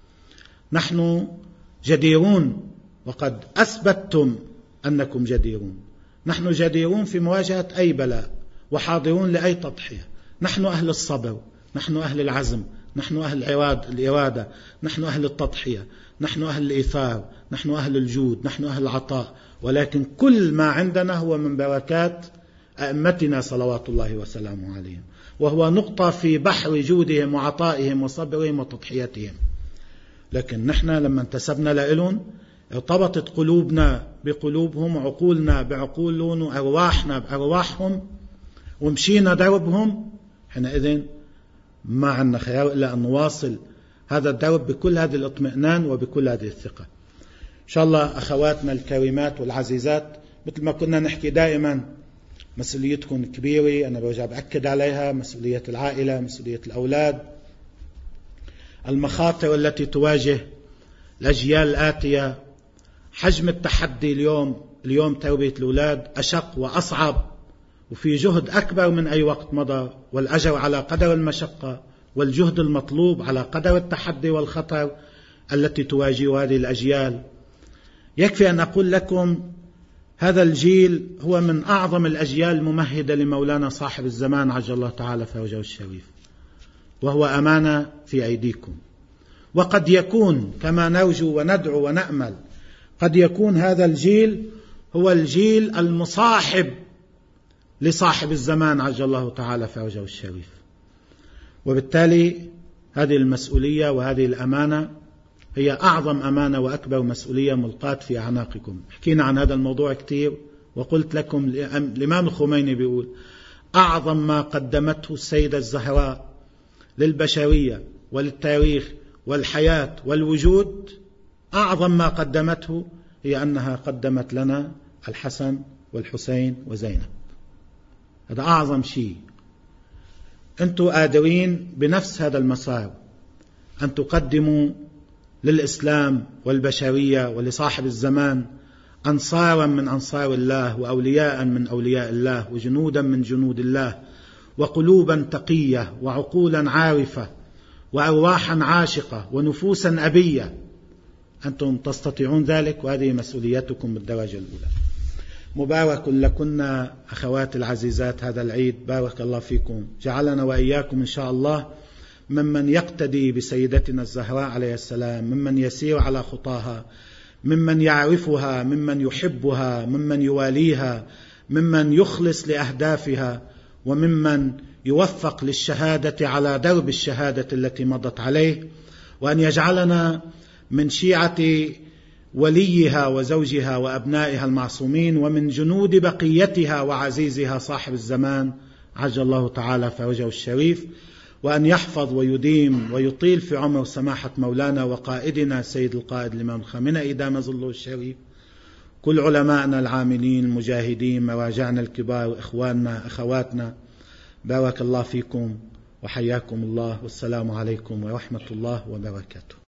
نحن جديرون وقد أثبتتم أنكم جديرون، نحن جديرون في مواجهة أي بلاء وحاضرون لأي تضحية، نحن أهل الصبر، نحن أهل العزم، نحن أهل الإرادة، نحن أهل التضحية، نحن أهل الإيثار، نحن أهل الجود، نحن أهل العطاء، ولكن كل ما عندنا هو من بركات أئمتنا صلوات الله وسلامه عليهم، وهو نقطة في بحر جودهم وعطائهم وصبرهم وتضحيتهم. لكن نحن لما انتسبنا لإلهم ارتبطت قلوبنا بقلوبهم وعقولنا بعقولهم وأرواحنا بأرواحهم ومشينا دربهم، حينئذ ما عندنا خيار إلا أن نواصل هذا الدرب بكل هذه الاطمئنان وبكل هذه الثقة. إن شاء الله أخواتنا الكريمات والعزيزات، مثل ما كنا نحكي دائما مسؤوليتكم كبيرة، أنا برجع بأكد عليها، مسؤولية العائلة، مسؤولية الأولاد، المخاطر التي تواجه الأجيال الآتية، حجم التحدي اليوم اليوم تربية الأولاد أشق وأصعب وفي جهد أكبر من أي وقت مضى، والأجر على قدر المشقة والجهد المطلوب على قدر التحدي والخطر التي تواجه هذه الأجيال. يكفي أن أقول لكم هذا الجيل هو من أعظم الأجيال الممهدة لمولانا صاحب الزمان عجل الله تعالى فرجه الشريف، وهو أمانة في أيديكم. وقد يكون كما نرجو وندعو ونأمل قد يكون هذا الجيل هو الجيل المصاحب لصاحب الزمان عجل الله تعالى فرجه الشريف. وبالتالي هذه المسؤولية وهذه الأمانة هي أعظم أمانة وأكبر مسؤولية ملقاة في أعناقكم. حكينا عن هذا الموضوع كتير، وقلت لكم الإمام الخميني بيقول أعظم ما قدمته السيدة الزهراء للبشرية وللتاريخ والحياة والوجود، أعظم ما قدمته هي أنها قدمت لنا الحسن والحسين وزينب. هذا أعظم شيء. أنتم قادرين بنفس هذا المسار أن تقدموا للإسلام والبشرية ولصاحب الزمان أنصارا من أنصار الله، وأولياء من أولياء الله، وجنودا من جنود الله، وقلوبا تقية، وعقولا عارفة، وأرواحا عاشقة، ونفوسا أبية. أنتم تستطيعون ذلك، وهذه مسؤوليتكم بالدرجة الأولى. مبارك لكن أخوات العزيزات هذا العيد، بارك الله فيكم، جعلنا وإياكم إن شاء الله ممن يقتدي بسيدتنا الزهراء عليه السلام، ممن يسير على خطاها، ممن يعرفها، ممن يحبها، ممن يواليها، ممن يخلص لأهدافها، وممن يوفق للشهادة على درب الشهادة التي مضت عليه، وأن يجعلنا من شيعة وليها وزوجها وأبنائها المعصومين، ومن جنود بقيتها وعزيزها صاحب الزمان عجل الله تعالى فرجه الشريف، وأن يحفظ ويديم ويطيل في عمر سماحة مولانا وقائدنا سيد القائد الإمام الخامنئي دام ظله الشريف، كل علمائنا العاملين المجاهدين، مراجعنا الكبار، وإخواننا أخواتنا، بارك الله فيكم وحياكم الله، والسلام عليكم ورحمة الله وبركاته.